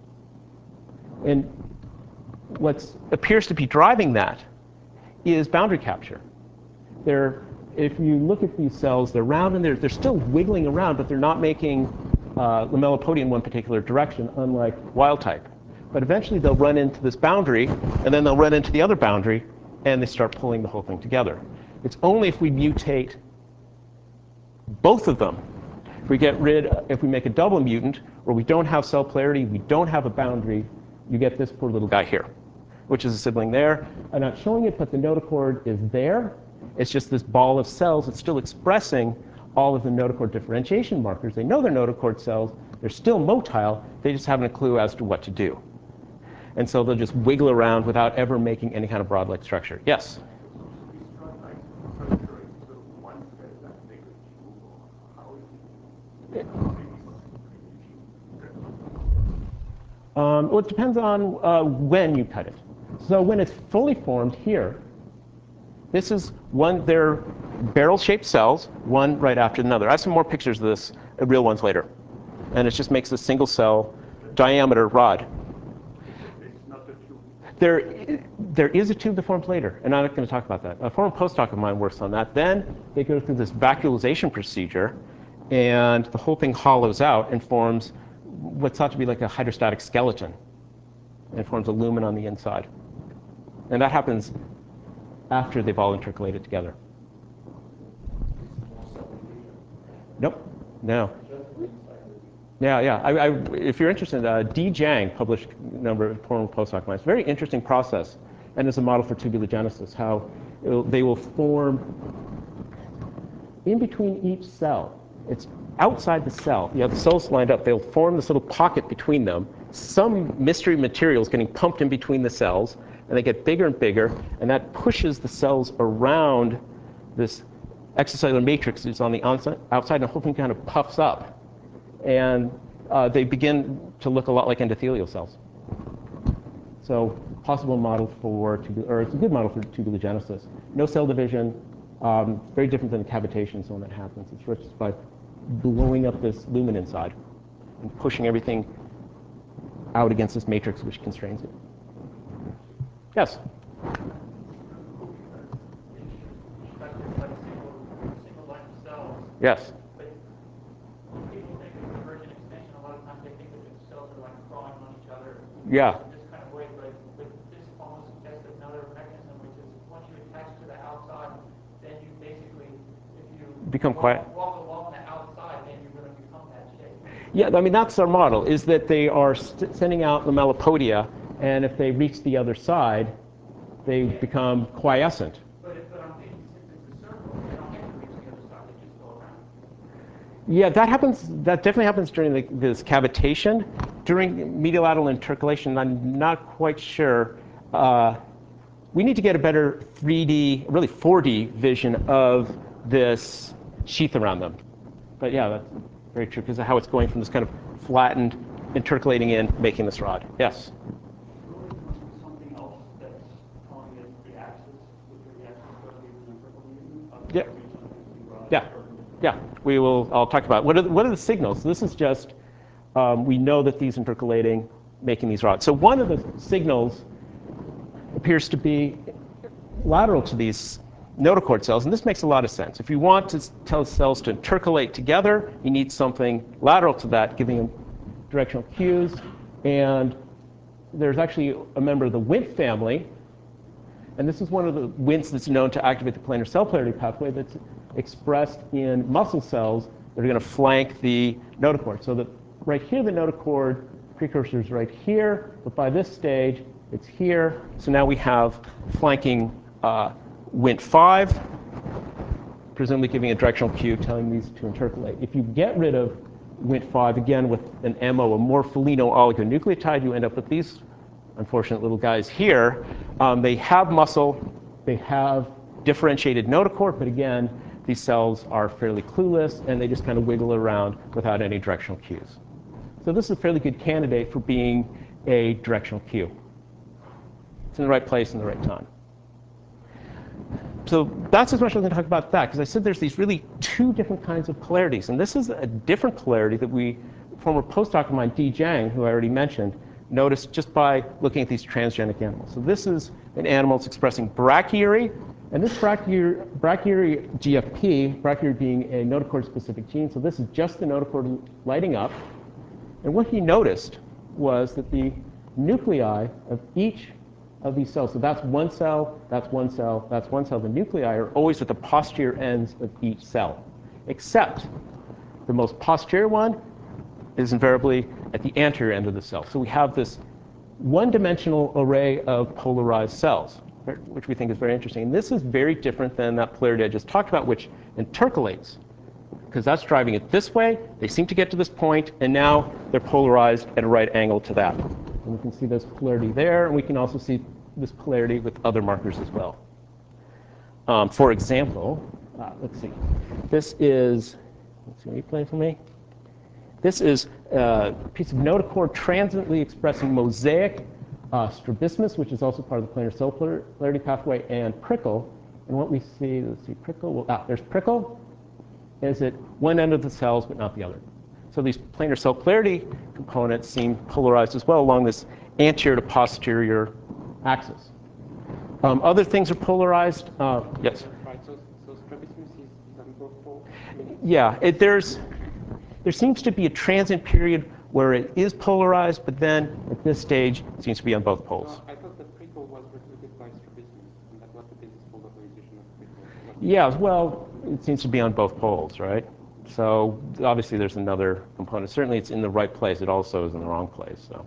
And what appears to be driving that is boundary capture. If you look at these cells, they're round and they're still wiggling around, but they're not making lamellipodia in one particular direction, unlike wild type. But eventually they'll run into this boundary, and then they'll run into the other boundary, and they start pulling the whole thing together. It's only if we mutate both of them, if we make a double mutant, where we don't have cell polarity, we don't have a boundary, you get this poor little guy here, which is a sibling there. I'm not showing it, but the notochord is there. It's just this ball of cells that's still expressing all of the notochord differentiation markers. They know they're notochord cells. They're still motile. They just haven't a clue as to what to do. And so they'll just wiggle around without ever making any kind of rod-like structure. Yes? Well, it depends on when you cut it. So when it's fully formed here, this is one, they're barrel-shaped cells, one right after another. I have some more pictures of this, real ones later. And it just makes a single cell diameter rod. There is a tube that forms later, and I'm not going to talk about that. A former postdoc of mine works on that. Then they go through this vacuolization procedure, and the whole thing hollows out and forms what's thought to be like a hydrostatic skeleton. And it forms a lumen on the inside. And that happens after they've all intercalated together. Nope. No. Yeah. If you're interested, D. Jang published a number of former postdoc lines. Very interesting process, and it's a model for tubulogenesis, how they will form in between each cell. It's outside the cell. You have the cells lined up. They'll form this little pocket between them. Some mystery material is getting pumped in between the cells, and they get bigger and bigger, and that pushes the cells around this extracellular matrix that's on the outside, and the whole thing kind of puffs up. And they begin to look a lot like endothelial cells. So possible model for or it's a good model for tubulogenesis. No cell division, very different than cavitation, so when that happens. It's just by blowing up this lumen inside and pushing everything out against this matrix which constrains it. Yes? Yes. But people think of convergent extension, a lot of times they think that the cells are like crawling on each other. Yeah. In this kind of way, but this almost suggests another mechanism, which is once you attach to the outside, then you basically, if you become quiet. Walk along the outside, then you're going to become that shape. Yeah, I mean, that's our model, is that they are sending out lamellipodia, and if they reach the other side, they become quiescent. But I'm thinking, since it's a circle, they don't have to reach the other side, they just go around. Yeah, that happens. That definitely happens during this cavitation. During medial lateral intercalation, I'm not quite sure. We need to get a better 3D, really 4D vision of this sheath around them. But yeah, that's very true because of how it's going from this kind of flattened, intercalating in, making this rod. Yes? Surely there must be something else that's telling it the axis, with the axis of the intercalating. Yeah. Yeah, I'll talk about it. What are the signals? So this is just, we know that these intercalating, making these rods. So one of the signals appears to be lateral to these notochord cells, and this makes a lot of sense. If you want to tell cells to intercalate together, you need something lateral to that, giving them directional cues. And there's actually a member of the Wnt family, and this is one of the Wnts that's known to activate the planar cell polarity pathway that's expressed in muscle cells that are going to flank the notochord. So that right here, the notochord precursor is right here, but by this stage, it's here. So now we have flanking Wnt5, presumably giving a directional cue telling these to intercalate. If you get rid of Wnt5, again with an MO, a morpholino oligonucleotide, you end up with these unfortunate little guys here. They have muscle, they have differentiated notochord, but again, these cells are fairly clueless, and they just kind of wiggle around without any directional cues. So this is a fairly good candidate for being a directional cue. It's in the right place in the right time. So that's as much as I'm going to talk about that, because I said there's these really two different kinds of polarities. And this is a different polarity that former postdoc of mine, Di Zhang, who I already mentioned, noticed just by looking at these transgenic animals. So this is an animal that's expressing brachyury, and this brachyury GFP, brachyury being a notochord-specific gene, so this is just the notochord lighting up. And what he noticed was that the nuclei of each of these cells, so that's one cell, that's one cell, that's one cell, the nuclei are always at the posterior ends of each cell, except the most posterior one is invariably at the anterior end of the cell. So we have this one-dimensional array of polarized cells, which we think is very interesting. And this is very different than that polarity I just talked about, which intercalates, because that's driving it this way. They seem to get to this point, and now they're polarized at a right angle to that. And we can see this polarity there, and we can also see this polarity with other markers as well. For example, let's see. Let's see, are you playing for me? This is a piece of notochord transiently expressing mosaic, strabismus, which is also part of the planar cell polarity pathway, and prickle. And what we see, let's see, prickle. Well, there's prickle. Is at one end of the cells, but not the other. So these planar cell polarity components seem polarized as well along this anterior to posterior axis. Other things are polarized. Yes? Right, so strabismus is on both poles? Yeah, there seems to be a transient period where it is polarized, but then at this stage, it seems to be on both poles. I thought that prickle was recruited by strabismus, and that was the basis for localization of prickle. Yeah, well, it seems to be on both poles, right? So obviously there's another component. Certainly it's in the right place. It also is in the wrong place. So.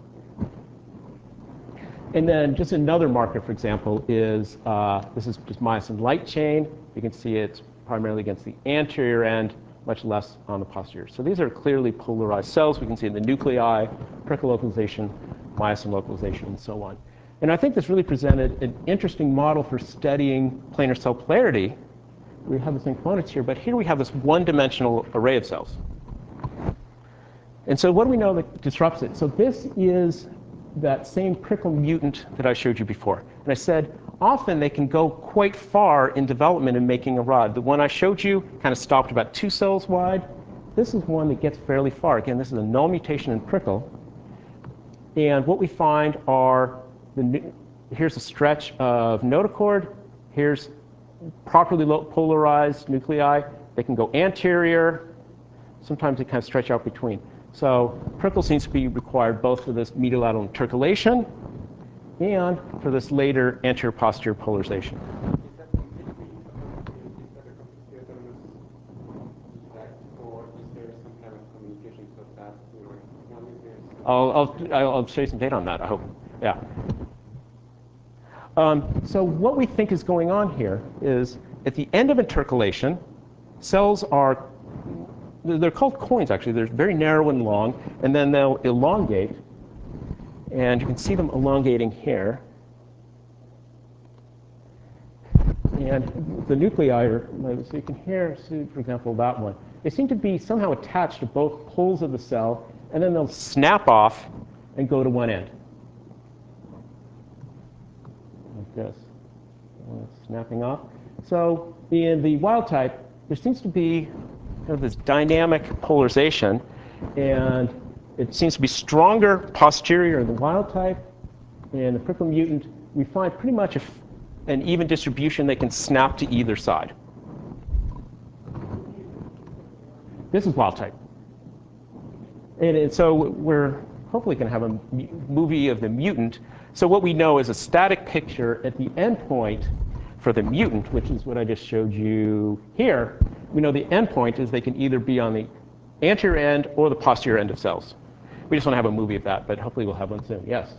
And then just another marker, for example, is this is just myosin light chain. You can see it's primarily against the anterior end much less on the posterior. So these are clearly polarized cells. We can see in the nuclei, prickle localization, myosin localization, and so on. And I think this really presented an interesting model for studying planar cell polarity. We have the same components here, but here we have this one-dimensional array of cells. And so what do we know that disrupts it? So this is that same prickle mutant that I showed you before. And I said, often they can go quite far in development in making a rod. The one I showed you kind of stopped about 2 cells wide. This is one that gets fairly far. Again, this is a null mutation in prickle. And what we find are, here's a stretch of notochord. Here's properly polarized nuclei. They can go anterior. Sometimes they kind of stretch out between. So prickle seems to be required both for this mediolateral intercalation and for this later anterior-posterior polarization. Is that completely effect, or is there some kind of communication so that one is I'll show you some data on that, I hope. Yeah. So what we think is going on here is at the end of intercalation, cells are, they're called coins actually. They're very narrow and long, and then they'll elongate. And you can see them elongating here. And the nuclei are, so you can hear, for example, that one. They seem to be somehow attached to both poles of the cell, and then they'll snap off and go to one end. Like this. Snapping off. So in the wild type, there seems to be kind of this dynamic polarization, and it seems to be stronger posterior in the wild type. In the prickle mutant, we find pretty much an even distribution. They can snap to either side. This is wild type. And so we're hopefully going to have a movie of the mutant. So what we know is a static picture at the endpoint for the mutant, which is what I just showed you here. We know the endpoint is they can either be on the anterior end or the posterior end of cells. We just want to have a movie of that, but hopefully we'll have one soon. Yes?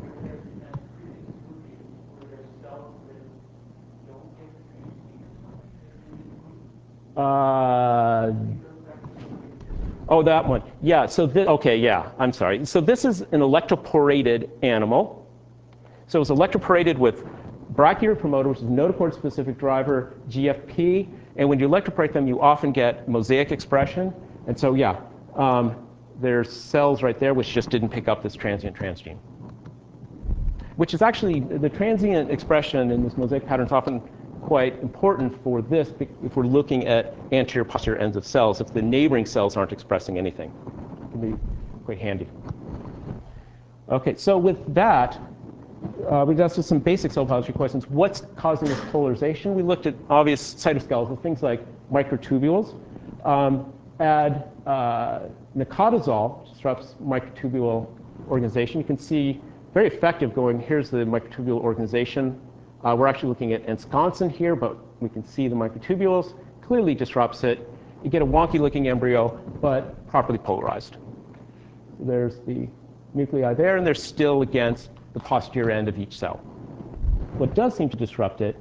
Oh, that one. Yeah, so okay, yeah, I'm sorry. So this is an electroporated animal. So it's electroporated with brachyury promoter, which is a notochord-specific driver, GFP. And when you electroporate them, you often get mosaic expression. And so, yeah, there's cells right there which just didn't pick up this transient transgene. Which is actually, the transient expression in this mosaic pattern is often quite important for this if we're looking at anterior posterior ends of cells, if the neighboring cells aren't expressing anything. It can be quite handy. Okay, so with that, we got to some basic cell biology questions. What's causing this polarization? We looked at obvious cytoskeletal things like microtubules. Add nicotazole, which disrupts microtubule organization. You can see very effective going, here's the microtubule organization. We're actually looking at ensconcin here, but we can see the microtubules. Clearly disrupts it. You get a wonky looking embryo, but properly polarized. There's the nuclei there, and they're still against the posterior end of each cell. What does seem to disrupt it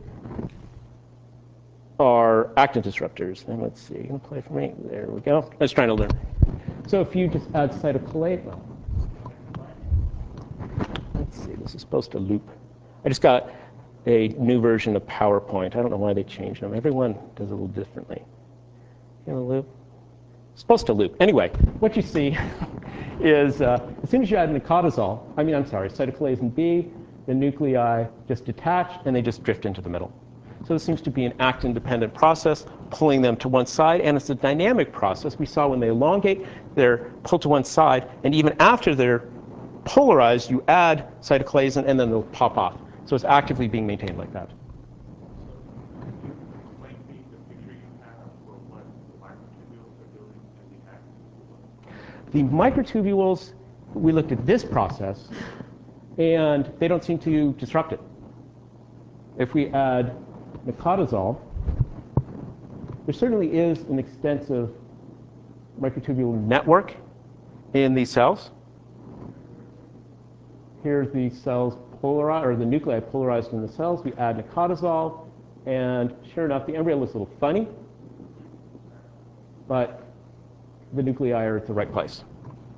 are actin disruptors. And let's see, you can play for me. There we go. I was trying to learn. So if you just add cytokalaten, let's see, this is supposed to loop. I just got a new version of PowerPoint. I don't know why they changed them. Everyone does it a little differently. You know, loop? It's supposed to loop. Anyway, what you see is as soon as you add cytokalaten B, the nuclei just detach and they just drift into the middle. So this seems to be an actin-dependent process, pulling them to one side, and it's a dynamic process. We saw when they elongate, they're pulled to one side, and even after they're polarized, you add cytokalaten and then they'll pop off. So it's actively being maintained like that. The microtubules, we looked at this process, and they don't seem to disrupt it. If we add nicotazole, there certainly is an extensive microtubule network in these cells. Here's the cells polarized, or the nuclei polarized in the cells. We add nicotazole, and sure enough, the embryo looks a little funny. but the nuclei are at the right place.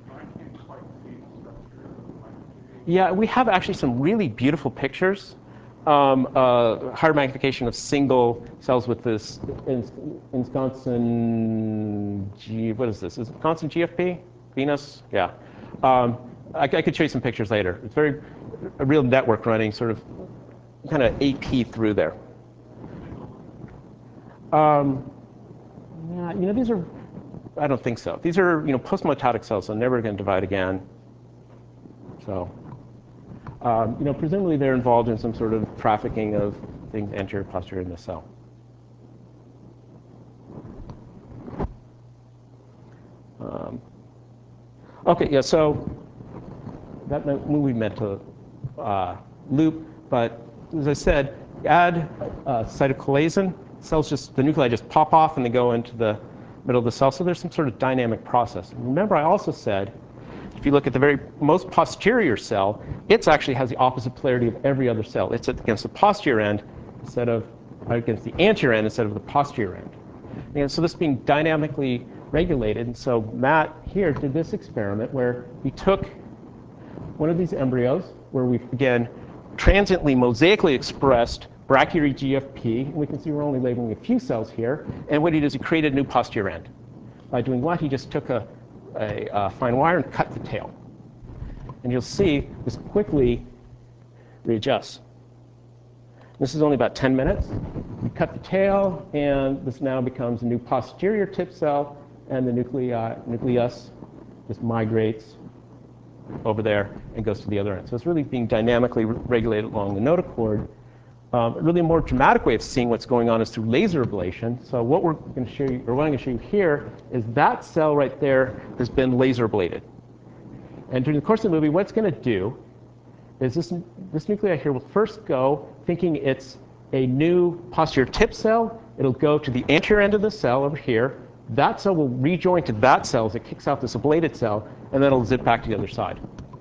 Yeah, we have actually some really beautiful pictures. Higher magnification of single cells with this ensconsin what is this? Is it ensconsin GFP? Venus? Yeah. I could show you some pictures later. It's a real network running sort of kind of AP through there. Yeah, these are, I don't think so. These are, post-mitotic cells, so never going to divide again. So, presumably they're involved in some sort of trafficking of things anterior, posterior in the cell. Okay, yeah, so that we meant to loop, but as I said, add cytochalasin, the nuclei just pop off and they go into the middle of the cell, so there's some sort of dynamic process. Remember, I also said, if you look at the very most posterior cell, it actually has the opposite polarity of every other cell. It's against the posterior end against the anterior end instead of the posterior end. And so this being dynamically regulated, and so Matt here did this experiment where he took one of these embryos where we've, again, transiently mosaically expressed brachyury GFP, and we can see we're only labeling a few cells here, and what he did is he created a new posterior end. By doing what? He just took a fine wire and cut the tail. And you'll see this quickly readjusts. This is only about 10 minutes. You cut the tail, and this now becomes a new posterior tip cell, and the nucleus just migrates over there and goes to the other end. So it's really being dynamically regulated along the notochord. A really more dramatic way of seeing what's going on is through laser ablation. So what we're going to show you, or what I'm going to show you here, is that cell right there has been laser ablated. And during the course of the movie, what it's going to do is this nuclei here will first go thinking it's a new posterior tip cell. It'll go to the anterior end of the cell over here. That cell will rejoin to that cell as it kicks out this ablated cell, and then it'll zip back to the other side.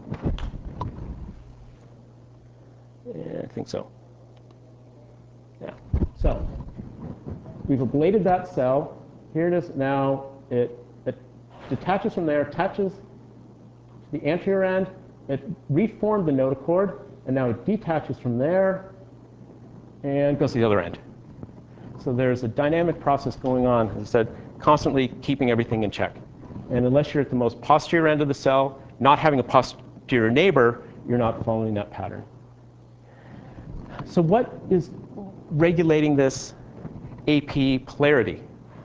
Yeah, I think so. Yeah. So we've ablated that cell. Here it is now. It detaches from there, attaches to the anterior end. It reformed the notochord, and now it detaches from there and goes to the other end. So there's a dynamic process going on, as I said, constantly keeping everything in check. And unless you're at the most posterior end of the cell, not having a posterior neighbor, you're not following that pattern. So what is regulating this AP polarity?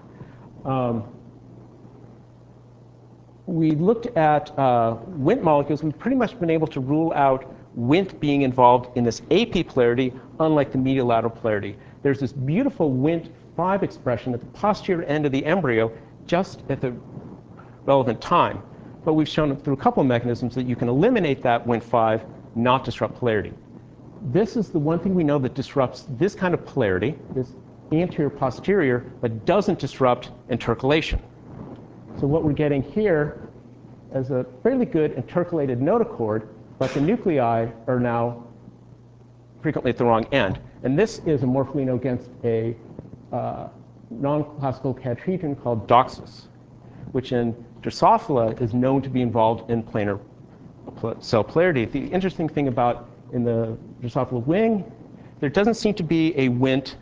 We looked at Wnt molecules. We've pretty much been able to rule out Wnt being involved in this AP polarity, unlike the medial lateral polarity. There's this beautiful Wnt5 expression at the posterior end of the embryo, just at the relevant time. But we've shown through a couple of mechanisms that you can eliminate that Wnt5, not disrupt polarity. This is the one thing we know that disrupts this kind of polarity, this anterior-posterior, but doesn't disrupt intercalation. So what we're getting here is a fairly good intercalated notochord, but the nuclei are now frequently at the wrong end. And this is a morpholino against a non-classical cadherin called Doxus, which in Drosophila is known to be involved in planar cell polarity. The interesting thing about in the Drosophila wing, there doesn't seem to be a Wnt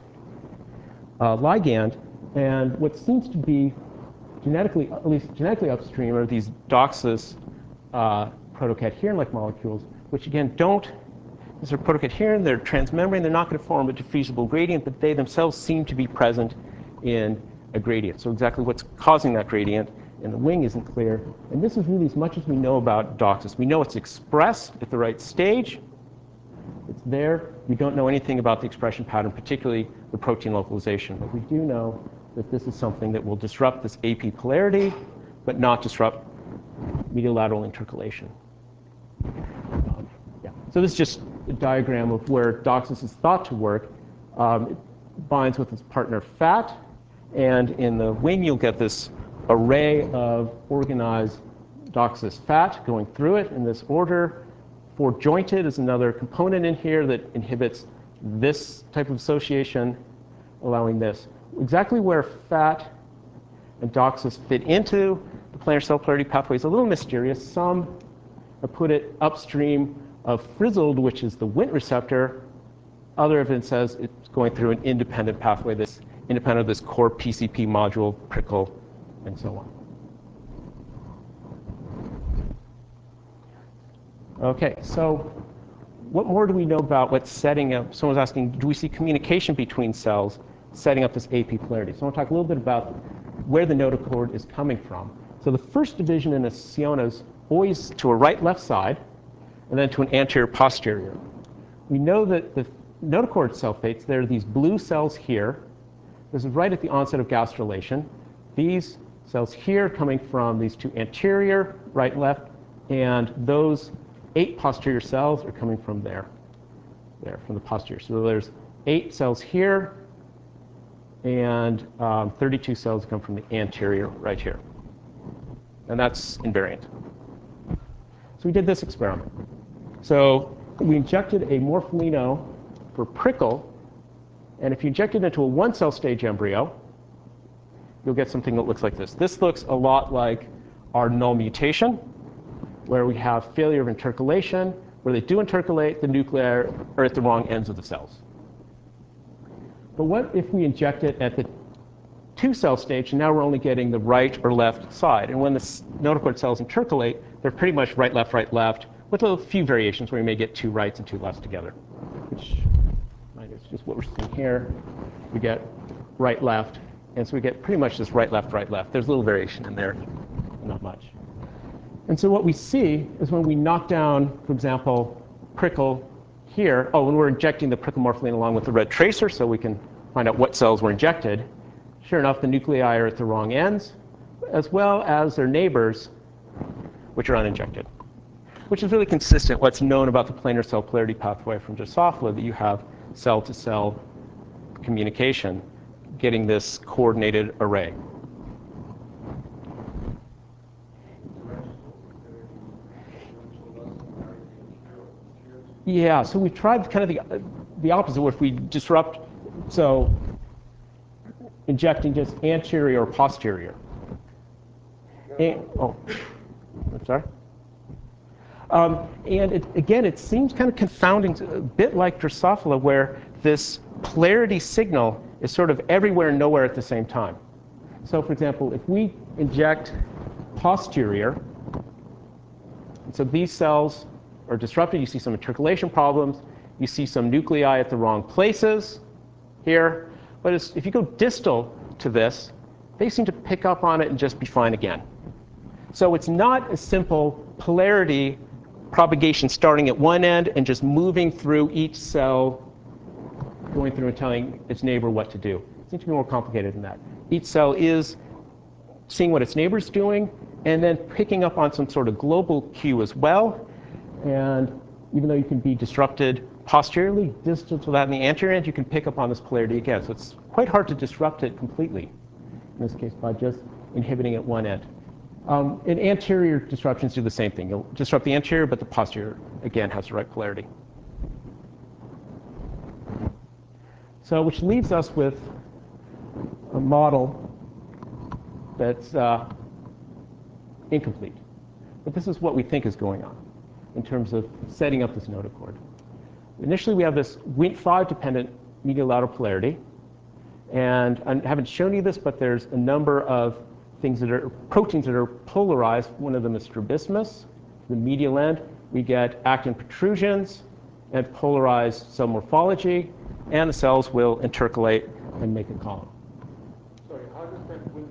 ligand, and what seems to be genetically, at least genetically upstream, are these Doxus protocadherin-like molecules, which again these are protocadherin, they're transmembrane, they're not going to form a diffusible gradient, but they themselves seem to be present in a gradient. So exactly what's causing that gradient in the wing isn't clear. And this is really as much as we know about Doxus. We know it's expressed at the right stage. It's there. We don't know anything about the expression pattern, particularly the protein localization. But we do know that this is something that will disrupt this AP polarity, but not disrupt medial lateral intercalation. Yeah. So this is just a diagram of where Doxus is thought to work. It binds with its partner FAT, and in the wing you'll get this array of organized Doxus FAT going through it in this order. 4-jointed is another component in here that inhibits this type of association, allowing this. Exactly where FAT and DOXIS fit into the planar cell polarity pathway is a little mysterious. Some have put it upstream of frizzled, which is the Wnt receptor. Other evidence says it's going through an independent pathway, this independent of this core PCP module, prickle, and so on. Okay, so what more do we know about what's setting up? Someone's asking, do we see communication between cells setting up this AP polarity? So I want to talk a little bit about where the notochord is coming from. So the first division in a Sionna is always to a right-left side, and then to an anterior-posterior. We know that the notochord cell fates, there are these blue cells here. This is right at the onset of gastrulation. These cells here coming from these two anterior, right, left, and those 8 posterior cells are coming from there, from the posterior. So there's 8 cells here, and 32 cells come from the anterior right here. And that's invariant. So we did this experiment. So we injected a morpholino for prickle, and if you inject it into a 1-cell stage embryo, you'll get something that looks like this. This looks a lot like our null mutation, where we have failure of intercalation. Where they do intercalate, the nuclei are at the wrong ends of the cells. But what if we inject it at the 2-cell stage, and now we're only getting the right or left side? And when the notochord cells intercalate, they're pretty much right, left, with a few variations where you may get 2 rights and 2 lefts together, which is just what we're seeing here. We get right, left, and so we get pretty much this right, left. There's a little variation in there, not much. And so what we see is when we knock down, for example, prickle here, when we're injecting the prickle morpholino along with the red tracer so we can find out what cells were injected, sure enough, the nuclei are at the wrong ends, as well as their neighbors, which are uninjected, which is really consistent what's known about the planar cell polarity pathway from Drosophila, that you have cell-to-cell communication, getting this coordinated array. Yeah, so we've tried kind of the opposite, where if we disrupt, so injecting just anterior or posterior. I'm sorry. And again, it seems kind of confounding, a bit like Drosophila, where this polarity signal is sort of everywhere and nowhere at the same time. So for example, if we inject posterior, so these cells are disrupted, you see some intercalation problems, you see some nuclei at the wrong places here, but if you go distal to this, they seem to pick up on it and just be fine again. So it's not a simple polarity propagation starting at one end and just moving through each cell, going through and telling its neighbor what to do. It seems to be more complicated than that. Each cell is seeing what its neighbor's doing and then picking up on some sort of global cue as well. And even though you can be disrupted posteriorly, distal to that in the anterior end, you can pick up on this polarity again. So it's quite hard to disrupt it completely, in this case by just inhibiting at one end. And anterior disruptions do the same thing. You'll disrupt the anterior, but the posterior, again, has the right polarity. So which leaves us with a model that's incomplete. But this is what we think is going on in terms of setting up this notochord. Initially, we have this Wnt5-dependent medial lateral polarity. And I haven't shown you this, but there's a number of things that are proteins that are polarized. One of them is strabismus. The medial end, we get actin protrusions and polarized cell morphology, and the cells will intercalate and make a column. Sorry, how does that Wnt,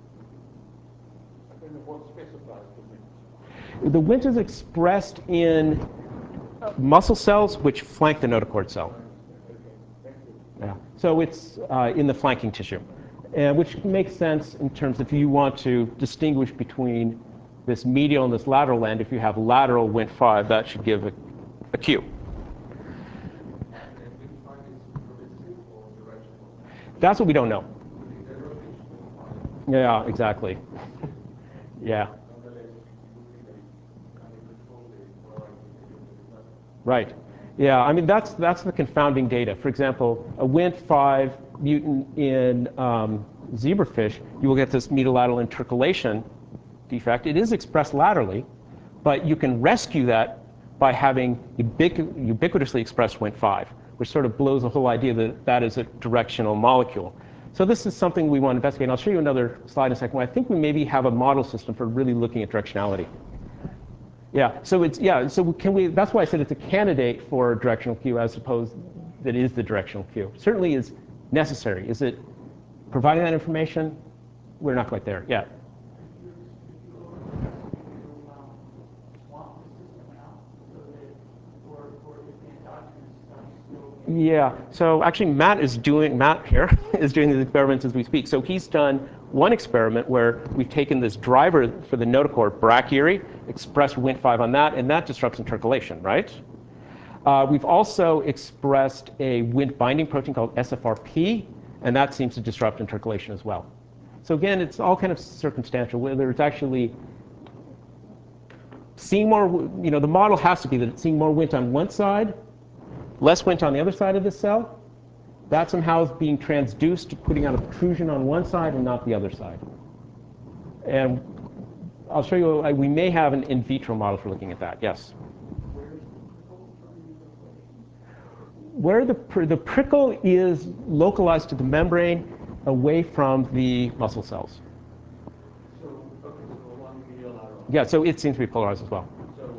I don't know what specifies the Wnt? The Wnt is expressed in muscle cells which flank the notochord cell. Okay, thank you. Yeah. So it's in the flanking tissue, which makes sense in terms if you want to distinguish between this medial and this lateral end. If you have lateral Wnt5, that should give a cue. That's what we don't know. Yeah, exactly. Yeah. Right. Yeah, I mean, that's the confounding data. For example, a Wnt5 mutant in zebrafish, you will get this mediolateral intercalation defect. It is expressed laterally, but you can rescue that by having ubiquitously expressed Wnt5, which sort of blows the whole idea that that is a directional molecule. So this is something we want to investigate. And I'll show you another slide in a second where I think we maybe have a model system for really looking at directionality. Yeah, so can we, that's why I said it's a candidate for directional Q as opposed that is the directional Q. Certainly is necessary. Is it providing that information? We're not quite there yet. Yeah, so actually Matt here is doing these experiments as we speak. So he's done one experiment where we've taken this driver for the notochord, brachyury, expressed Wnt5 on that, and that disrupts intercalation, right? We've also expressed a Wnt binding protein called SFRP, and that seems to disrupt intercalation as well. So again, it's all kind of circumstantial, whether it's actually seeing more, the model has to be that it's seeing more Wnt on one side, less Wnt on the other side of the cell. That somehow is being transduced to putting out a protrusion on one side and not the other side. And I'll show you, we may have an in vitro model for looking at that, yes. Where the prickle is localized to the membrane away from the muscle cells. So along the mediolateral. Yeah, so it seems to be polarized as well.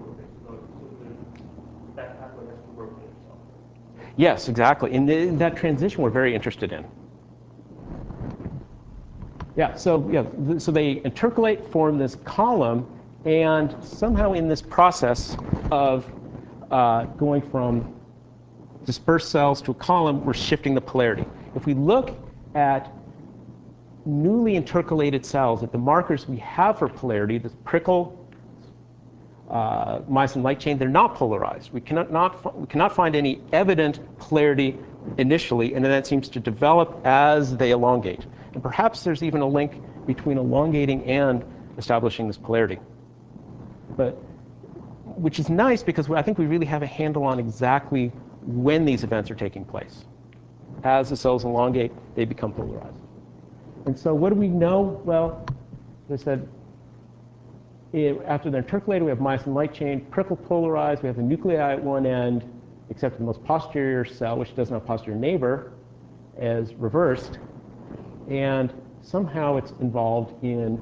That pathway has to rotate itself. Yes, exactly. And that transition we're very interested in. So they intercalate, form this column, and somehow in this process of going from dispersed cells to a column, we're shifting the polarity. If we look at newly intercalated cells, at the markers we have for polarity, this prickle, myosin light chain, they're not polarized. We cannot find any evident polarity initially, and then that seems to develop as they elongate. And perhaps there's even a link between elongating and establishing this polarity. Which is nice because I think we really have a handle on exactly when these events are taking place. As the cells elongate, they become polarized. And so what do we know? Well, as I said, after they're intercalated, we have myosin light chain, prickle polarized. We have the nuclei at one end, except the most posterior cell, which doesn't have a posterior neighbor, as reversed. And somehow it's involved in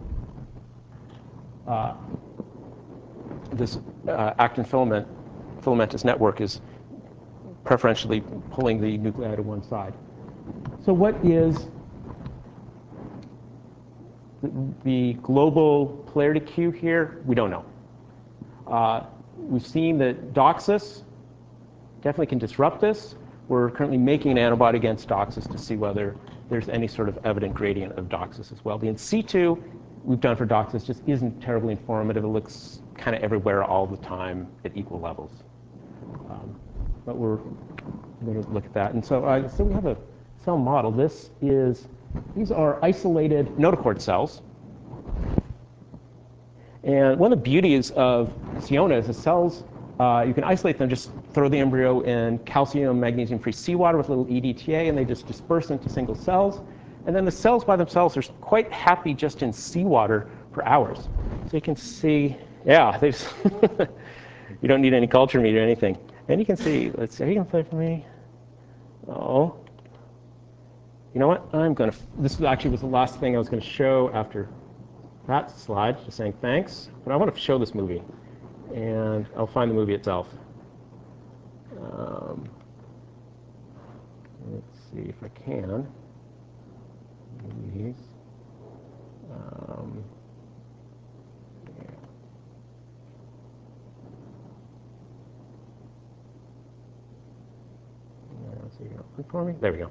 this actin filamentous network is preferentially pulling the nuclei to one side. So what is the global polarity Q here? We don't know. We've seen that Doxus definitely can disrupt this. We're currently making an antibody against Doxus to see whether there's any sort of evident gradient of Doxus as well. The in situ we've done for Doxus just isn't terribly informative. It looks kind of everywhere all the time at equal levels. But we're going to look at that. And so we have a cell model. These are isolated notochord cells. And one of the beauties of Sionna is the cells, you can isolate them, just throw the embryo in calcium, magnesium-free seawater with a little EDTA, and they just disperse into single cells. And then the cells by themselves are quite happy just in seawater for hours. So you can see, they just you don't need any culture media or anything. And you can see, let's see, are you going to play for me? Oh. You know what? This actually was the last thing I was going to show after that slide, just saying thanks. But I want to show this movie. And I'll find the movie itself. Let's see if I can. Movies. Let's see, look for me. There we go.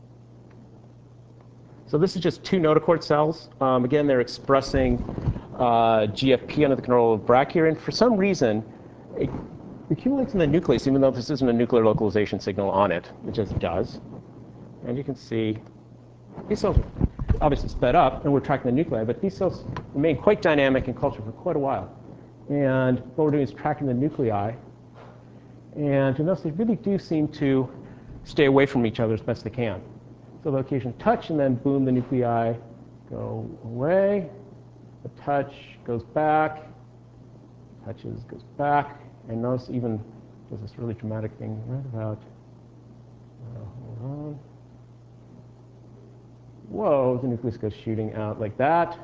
So this is just two notochord cells. Again, they're expressing GFP under the control of brachyury, and for some reason, it accumulates in the nucleus, even though this isn't a nuclear localization signal on it. It just does. And you can see these cells are obviously sped up, and we're tracking the nuclei, but these cells remain quite dynamic in culture for quite a while. And what we're doing is tracking the nuclei. And you notice they really do seem to stay away from each other as best they can. So they'll occasionally touch, and then boom, the nuclei go away. The touch goes back. Touches, goes back. And notice even does this really dramatic thing right about, hold on. Whoa, the nucleus goes shooting out like that.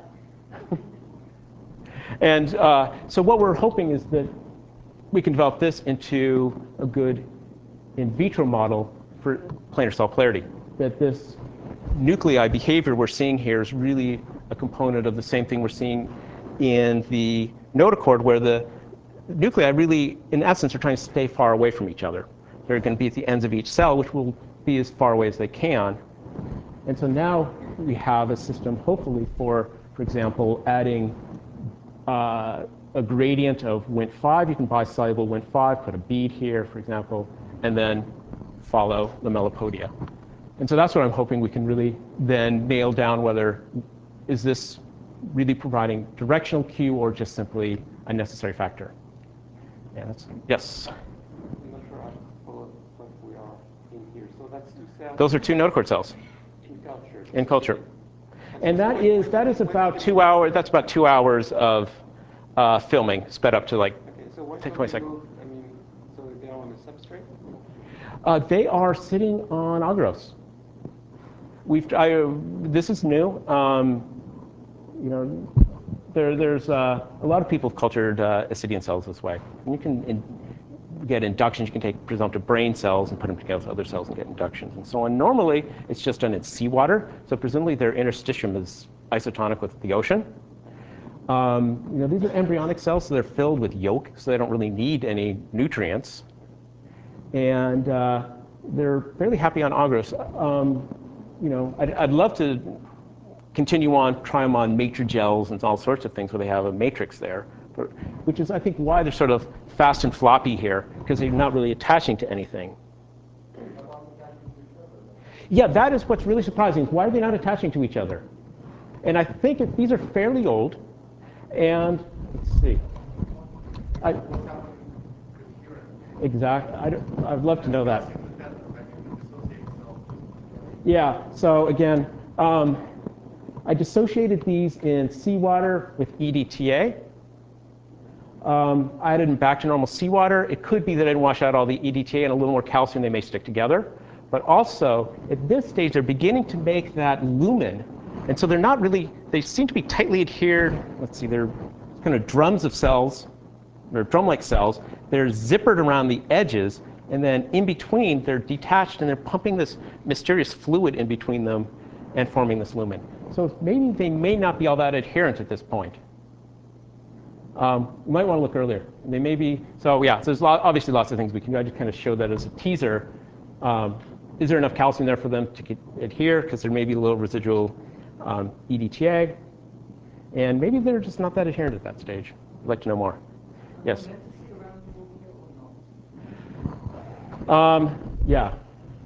And so what we're hoping is that we can develop this into a good in vitro model for planar cell polarity. That this nuclei behavior we're seeing here is really a component of the same thing we're seeing in the notochord, where the nuclei really, in essence, are trying to stay far away from each other. They're going to be at the ends of each cell, which will be as far away as they can. And so now we have a system, hopefully, for example, adding a gradient of Wnt5. You can buy soluble Wnt5, put a bead here, for example, and then follow lamellipodia. And so that's what I'm hoping we can really then nail down, whether is this really providing directional cue or just simply a necessary factor. Yeah, yes? I'm not sure I follow what we are in here. So that's 2 cells. Those are 2 notochord cells. In culture. In culture. And that is about 2 hours. That's about 2 hours of filming, sped up to like 20 seconds. I mean, so they're on the substrate? They are sitting on agarose. This is new. You know, there's a lot of people have cultured Ascidian cells this way. And you can get inductions. You can take presumptive brain cells and put them together with other cells and get inductions and so on. Normally, it's just done in seawater. So presumably their interstitium is isotonic with the ocean. You know, these are embryonic cells, so they're filled with yolk, so they don't really need any nutrients. And they're fairly happy on agarose. You know, I'd love to continue on, try them on matrigels and all sorts of things where they have a matrix there, which is, I think, why they're sort of fast and floppy here, because they're not really attaching to anything. Yeah, that is what's really surprising. Why are they not attaching to each other? And I think these are fairly old. And let's see. Exactly. I'd love to know that. Yeah. So again, I dissociated these in seawater with EDTA. I added them back to normal seawater. It could be that I didn't wash out all the EDTA and a little more calcium, they may stick together. But also, at this stage, they're beginning to make that lumen. And so they're not really, they seem to be tightly adhered. Let's see, they're kind of drums of cells. They're drum-like cells. They're zippered around the edges. And then in between, they're detached, and they're pumping this mysterious fluid in between them and forming this lumen. So maybe they may not be all that adherent at this point. You might want to look earlier. They may be, so yeah, so there's obviously lots of things we can do. I just kind of show that as a teaser. Is there enough calcium there for them to adhere? Because there may be a little residual EDTA. And maybe they're just not that adherent at that stage. I'd like to know more. Yes? Yeah.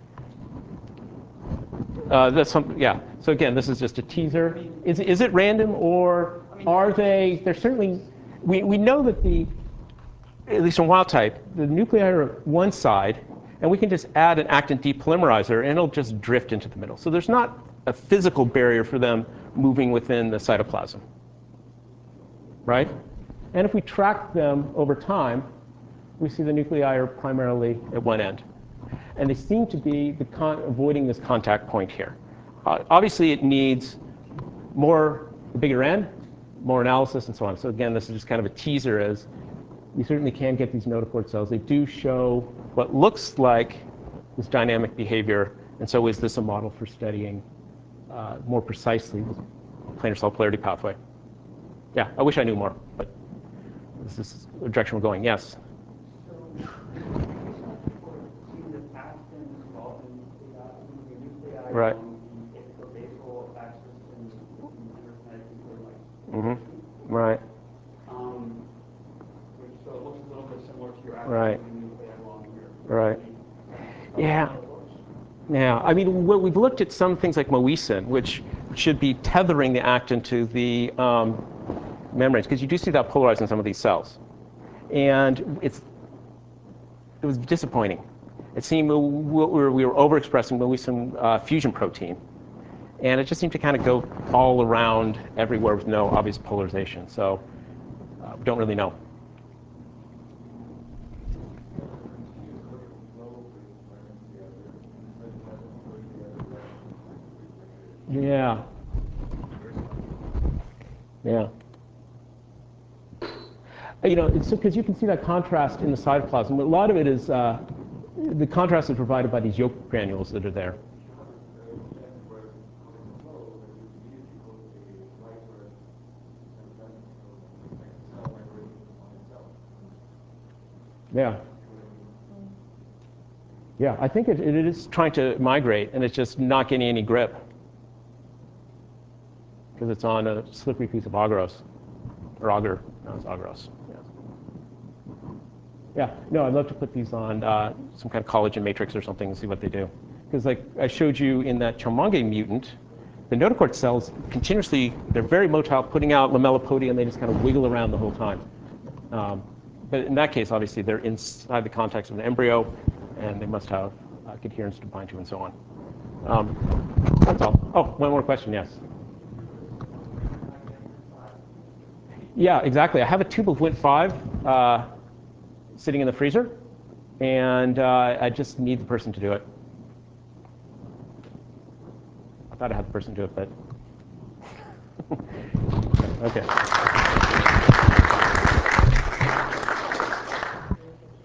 That's something, yeah. So again, this is just a teaser. Is it random, or are they, they're certainly, we know that at least in wild type, the nuclei are one side, and we can just add an actin depolymerizer, and it'll just drift into the middle. So there's not a physical barrier for them moving within the cytoplasm, right? And if we track them over time, we see the nuclei are primarily at one end. And they seem to be avoiding this contact point here. Obviously, it needs a bigger end, more analysis, and so on. So again, this is just kind of a teaser, as we certainly can get these notochord cells. They do show what looks like this dynamic behavior. And so is this a model for studying more precisely the planar cell polarity pathway? Yeah, I wish I knew more, but this is the direction we're going. Yes? Right. Mm-hmm. Right. So it looks a little bit similar to your Right. nuclei along here. Right. Yeah. Yeah. I mean, we've looked at some things like myosin, which should be tethering the actin to the membranes, because you do see that polarized in some of these cells. And it was disappointing. It seemed we were overexpressing myosin fusion protein. And it just seemed to kind of go all around everywhere with no obvious polarization. So we don't really know. Yeah. Yeah. You know, it's because you can see that contrast in the cytoplasm. A lot of it is the contrast is provided by these yolk granules that are there. Yeah. Yeah, I think it is trying to migrate, and it's just not getting any grip because it's on a slippery piece of agarose, or agar. No, it's agarose. Yeah, no, I'd love to put these on some kind of collagen matrix or something and see what they do. Because like I showed you in that Chromonge mutant, the notochord cells continuously, they're very motile, putting out lamellipodia, and they just kind of wiggle around the whole time. But in that case, obviously, they're inside the context of an embryo, and they must have coherence to bind to and so on. That's all. Oh, one more question, yes. Yeah, exactly. I have a tube of Wnt5 sitting in the freezer, and I just need the person to do it. I thought I had the person do it, but okay.